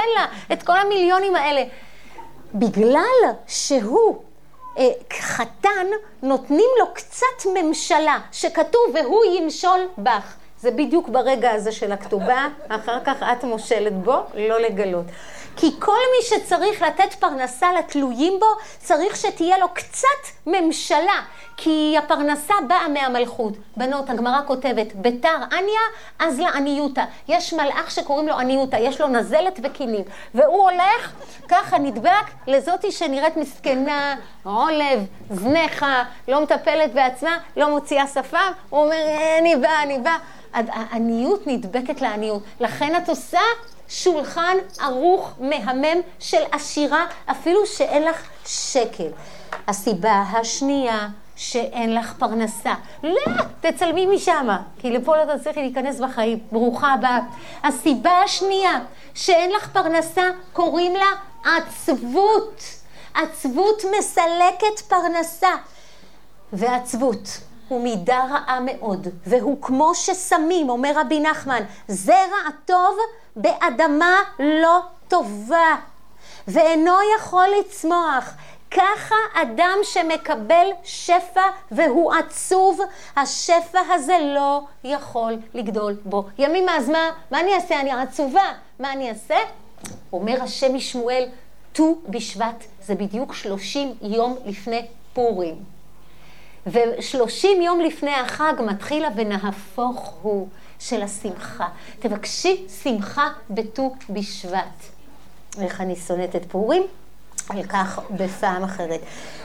ייתן לה את כל המיליונים האלה. בגלל שהוא אה, חתן, נותנים לו קצת ממשלה, שכתוב והוא ימשול בך. זה בדיוק ברגע הזה של הכתובה, אחר כך את מושלת בו, לא לגלות. כי כל מי שצריך לתת פרנסה לתלויים בו, צריך שתהיה לו קצת ממשלה, כי הפרנסה באה מהמלכות. בנות, הגמרא כותבת, בתר עניה, אז לעניותה. יש מלאך שקוראים לו עניותה, יש לו נזלת וקינים, והוא הולך ככה נדבק לזאתי שנראית מסכנה, עולב, זנחה, לא מטפלת בעצמה, לא מוציאה שפם, הוא אומר, אני בא, אני בא. העניות נדבקת לעניות. לכן את עושה שולחן ערוך מהמם של עשירה, אפילו שאין לך שקל. הסיבה השנייה שאין לך פרנסה. לא, תצלמי משם, כי לפה לא תצליחי להיכנס בחיים. ברוכה הבאה. הסיבה השנייה שאין לך פרנסה, קוראים לה עצבות. עצבות מסלקת פרנסה. ועצבות הוא מידה רעה מאוד, והוא כמו ששמים, אומר רבי נחמן, זרע טוב באדמה לא טובה, ואינו יכול לצמוח. ככה אדם שמקבל שפע והוא עצוב, השפע הזה לא יכול לגדול בו. ימים אז מה? מה אני אעשה? אני עצובה. מה אני אעשה? אומר השם משמואל, ט"ו בשבט, זה בדיוק שלושים יום לפני פורים. ושלושים יום לפני החג מתחילה ונהפוך הוא של השמחה. תבקשי שמחה בט"ו בשבט. איך אני שונאת את פורים? על כך בפעם אחרת.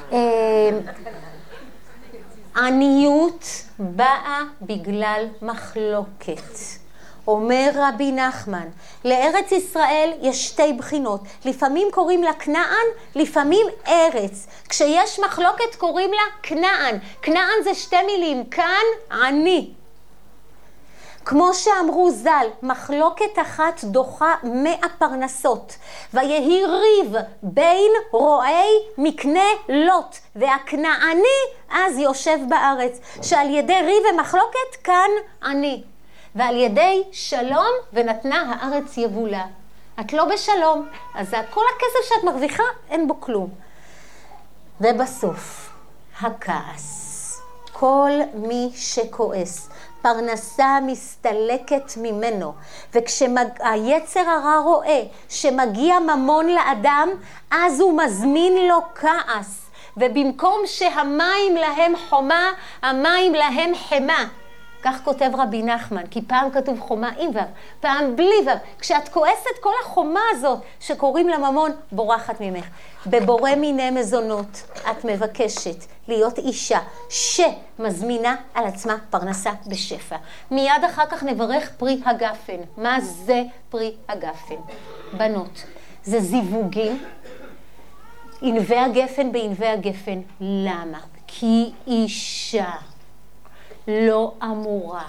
עניות באה בגלל מחלוקת. אומר רבי נחמן, לארץ ישראל יש שתי בחינות. לפעמים קוראים לה כנען, לפעמים ארץ. כשיש מחלוקת קוראים לה כנען. כנען זה שתי מילים, כאן עני. כמו שאמרו ז"ל, מחלוקת אחת דוחה מאה פרנסות. ויהי ריב בין רועי מקנה לוט, והכנעני אז יושב בארץ. שעל ידי ריב ומחלוקת כאן עני. ועל ידי שלום ונתנה הארץ יבולה. את לא בשלום, אז כל הכסף שאת מרוויחה אין בו כלום. ובסוף, הכעס. כל מי שכועס, פרנסה מסתלקת ממנו, וכשהיצר הרע רואה שמגיע ממון לאדם, אז הוא מזמין לו כעס, ובמקום שהמים להם חומה, המים להם חמה. כך כותב רבי נחמן, כי פעם כתוב חומה עם וו, פעם בלי וו. כשאת כועסת, כל החומה הזאת שקוראים לה ממון בורחת ממך. בבורא מיני מזונות את מבקשת להיות אישה שמזמינה על עצמה פרנסה בשפע. מיד אחר כך נברך פרי הגפן. מה זה פרי הגפן? בנות, זה זיווגים, ענבי הגפן בענבי הגפן. למה? כי אישה לא אמורה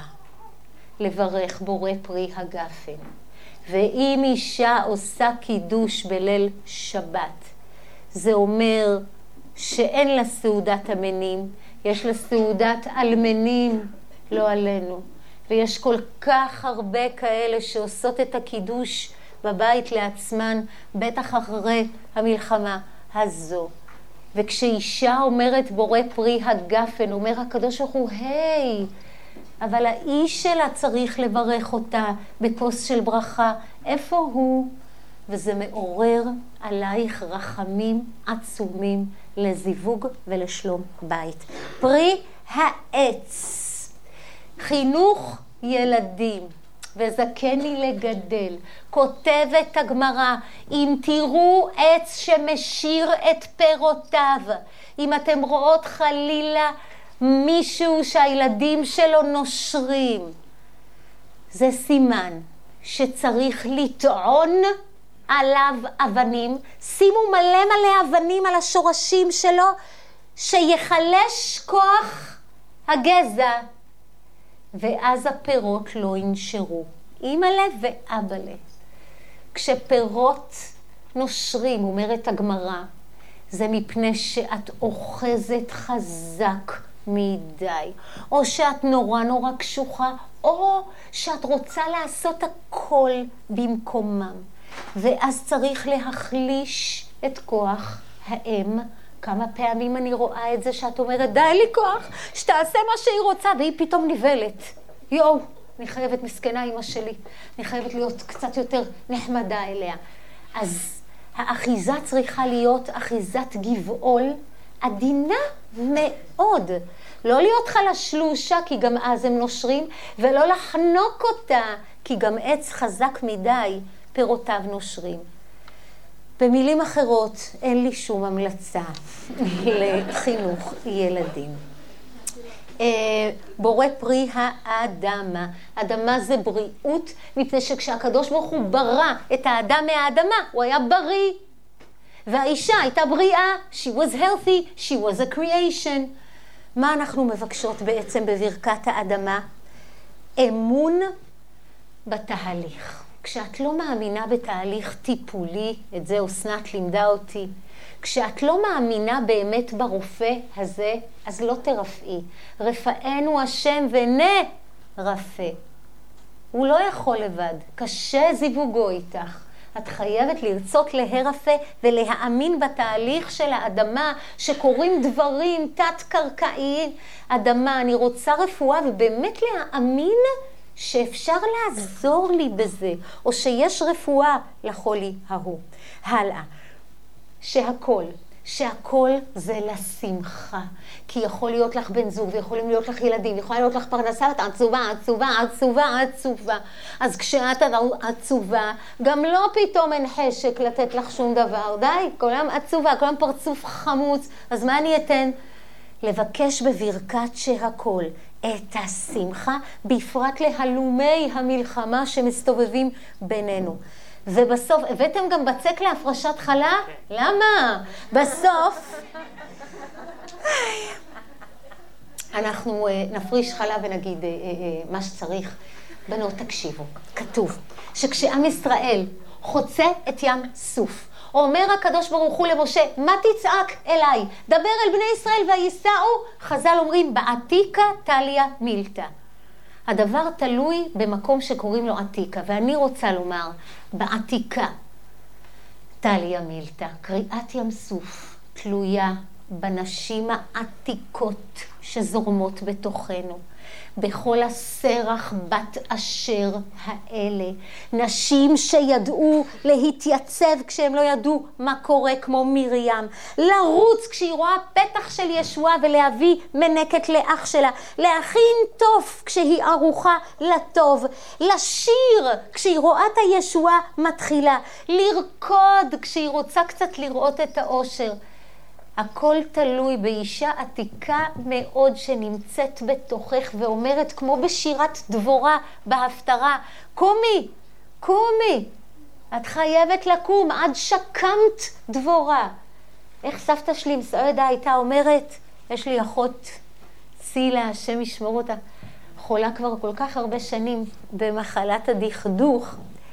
לברך בורא פרי הגפן. ואם אישה עושה קידוש בליל שבת, זה אומר שאין לה סעודת המנים, יש לה סעודת אלמנים, לא עלינו. ויש כל כך הרבה כאלה שעושות את הקידוש בבית לעצמן, בטח אחרי המלחמה הזו. וכשאישה אומרת בורא פרי הגפן, אומר הקדוש ברוך הוא, היי, אבל האיש שלה צריך לברך אותה בכוס של ברכה. איפה הוא? וזה מעורר עלייך רחמים עצומים לזיווג ולשלום בית. פרי העץ, חינוך ילדים וזכני לגדל. כותבת הגמרא, אם תראו עץ שמשיר את פירותיו, אם אתם רואות חלילה מישהו שהילדים שלו נושרים, זה סימן שצריך לטעון עליו אבנים. שימו מלא מלא אבנים על השורשים שלו, שיחלש כוח הגזע, ואז הפירות לא ינשרו. אמא'לה ואבא'לה. כשפירות נושרים, אומרת הגמרא, זה מפני שאת אוחזת חזק מדי, או שאת נורא נורא קשוחה, או שאת רוצה לעשות הכל במקומם. ואז צריך להחליש את כוח האם. כמה פעמים אני רואה את זה שאת אומרת, די לי כוח, שתעשה מה שהיא רוצה, והיא פתאום נבלת. יואו, אני חייבת מסכנה אמא שלי, אני חייבת להיות קצת יותר נחמדה אליה. אז האחיזה צריכה להיות אחיזת גבעול עדינה מאוד. לא להיות חלשלושה, כי גם אז הם נושרים, ולא לחנוק אותה, כי גם עץ חזק מדי, פירותיו נושרים. במילים אחרות, אין לי שום המלצה לחינוך ילדים. בורא פרי האדמה. אדמה זה בריאות, מפני שכשהקדוש ברוך הוא ברא את האדם מהאדמה, הוא היה בריא. והאישה הייתה בריאה. She was healthy, she was a creation. מה אנחנו מבקשות בעצם בברכת האדמה? אמון בתהליך. כשאת לא מאמינה בתהליך טיפולי, את זה אסנת לימדה אותי, כשאת לא מאמינה באמת ברופא הזה, אז לא תרפאי. רפאנו השם ונרפא. הוא לא יכול לבד, קשה זיווגו איתך. את חייבת לרצות להרפא ולהאמין בתהליך של האדמה, שקורים דברים תת-קרקעיים. אדמה, אני רוצה רפואה, ובאמת להאמין שאפשר לעזור לי בזה, או שיש רפואה לחולי ההוא. הלאה, שהכל, שהכל זה לשמחה. כי יכול להיות לך בן זוג, ויכולים להיות לך ילדים, יכולה להיות לך פרנסה, ואת עצובה, עצובה, עצובה, עצובה. אז כשאת עצובה, גם לא פתאום אין חשק לתת לך שום דבר. די, כל היום עצובה, כל היום פרצוף חמוץ. אז מה אני אתן? לבקש בברכת שהכל. את השמחה, בפרט להלומי המלחמה שמסתובבים בינינו. ובסוף, הבאתם גם בצק להפרשת חלה? למה? בסוף, אנחנו נפריש חלה ונגיד מה שצריך. בנות, תקשיבו, כתוב שכשעם ישראל חוצה את ים סוף, אומר הקדוש ברוך הוא למשה, מה תצעק אליי? דבר אל בני ישראל וייסעו. חז"ל אומרים, בעתיקה תליה מילתא. הדבר תלוי במקום שקוראים לו עתיקה, ואני רוצה לומר, בעתיקה תליה מילתא. קריאת ים סוף תלויה בנשים העתיקות שזורמות בתוכנו. בכל הסרח בת אשר האלה. נשים שידעו להתייצב כשהם לא ידעו מה קורה, כמו מרים. לרוץ כשהיא רואה פתח של ישועה ולהביא מנקת לאח שלה. להכין טוב כשהיא ערוכה לטוב. לשיר כשהיא רואה את הישועה מתחילה. לרקוד כשהיא רוצה קצת לראות את האושר. הכל תלוי באישה עתיקה מאוד שנמצאת בתוכך ואומרת כמו בשירת דבורה בהפטרה, קומי, קומי, את חייבת לקום, עד שקמת דבורה. איך סבתא שלי מסעדה הייתה אומרת, יש לי אחות צילה, השם ישמור אותה, חולה כבר כל כך הרבה שנים במחלת הדכדוך,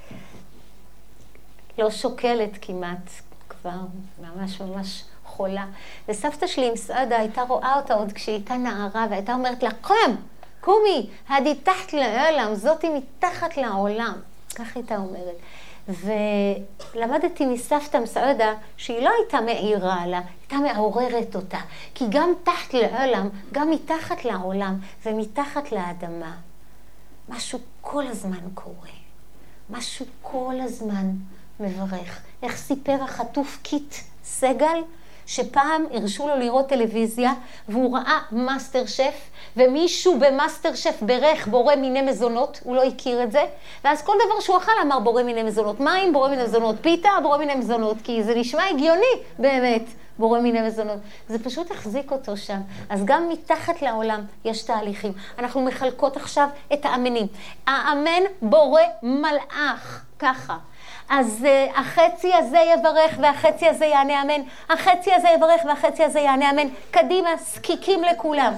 לא שוקלת כמעט, כבר ממש ממש חולה. וסבתא שלי עם סעדה הייתה רואה אותה עוד כשהיא הייתה נערה, והייתה אומרת לה, קום, קומי, הדי תחת לעולם, זאתי מתחת לעולם. כך הייתה אומרת. ולמדתי מסבתא מסעדה שהיא לא הייתה מעירה לה, הייתה מעוררת אותה. כי גם תחת לעולם, גם מתחת לעולם ומתחת לאדמה, משהו כל הזמן קורה. משהו כל הזמן מברך. איך סיפר החטוף קיט סגל? שפעם הרשו לו לראות טלוויזיה, והוא ראה מאסטר שף, ומישהו במאסטר שף ברך בורא מיני מזונות, הוא לא הכיר את זה, ואז כל דבר שהוא אכל אמר בורא מיני מזונות, מים, בורא מיני מזונות, פיתה, בורא מיני מזונות, כי זה נשמע הגיוני באמת, בורא מיני מזונות. זה פשוט החזיק אותו שם. אז גם מתחת לעולם יש תהליכים. אנחנו מחלקות עכשיו את האמנים. האמן בורא מלאך, ככה. אז uh, החצי הזה יברך והחצי הזה יענה אמן. החצי הזה יברך והחצי הזה יענה אמן. קדימה, סקיקים לכולם.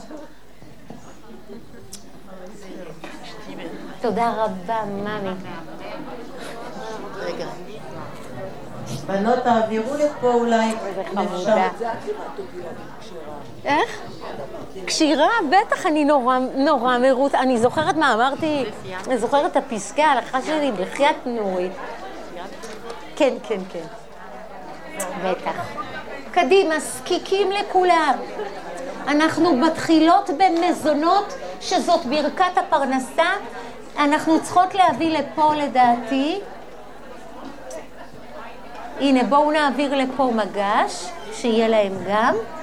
תודה רבה, ממי. רגע. בנות, תעבירו לפה אולי. איך? קשירה, בטח אני נורא, נורא מרות. אני זוכרת מה אמרתי, אני זוכרת את הפסקי ההלכה שלי בחיית נורית. כן, כן, כן. בטח. קדימה, זקיקים לכולם. אנחנו מתחילות במזונות, שזאת ברכת הפרנסה. אנחנו צריכות להביא לפה לדעתי. הנה, בואו נעביר לפה מגש, שיהיה להם גם.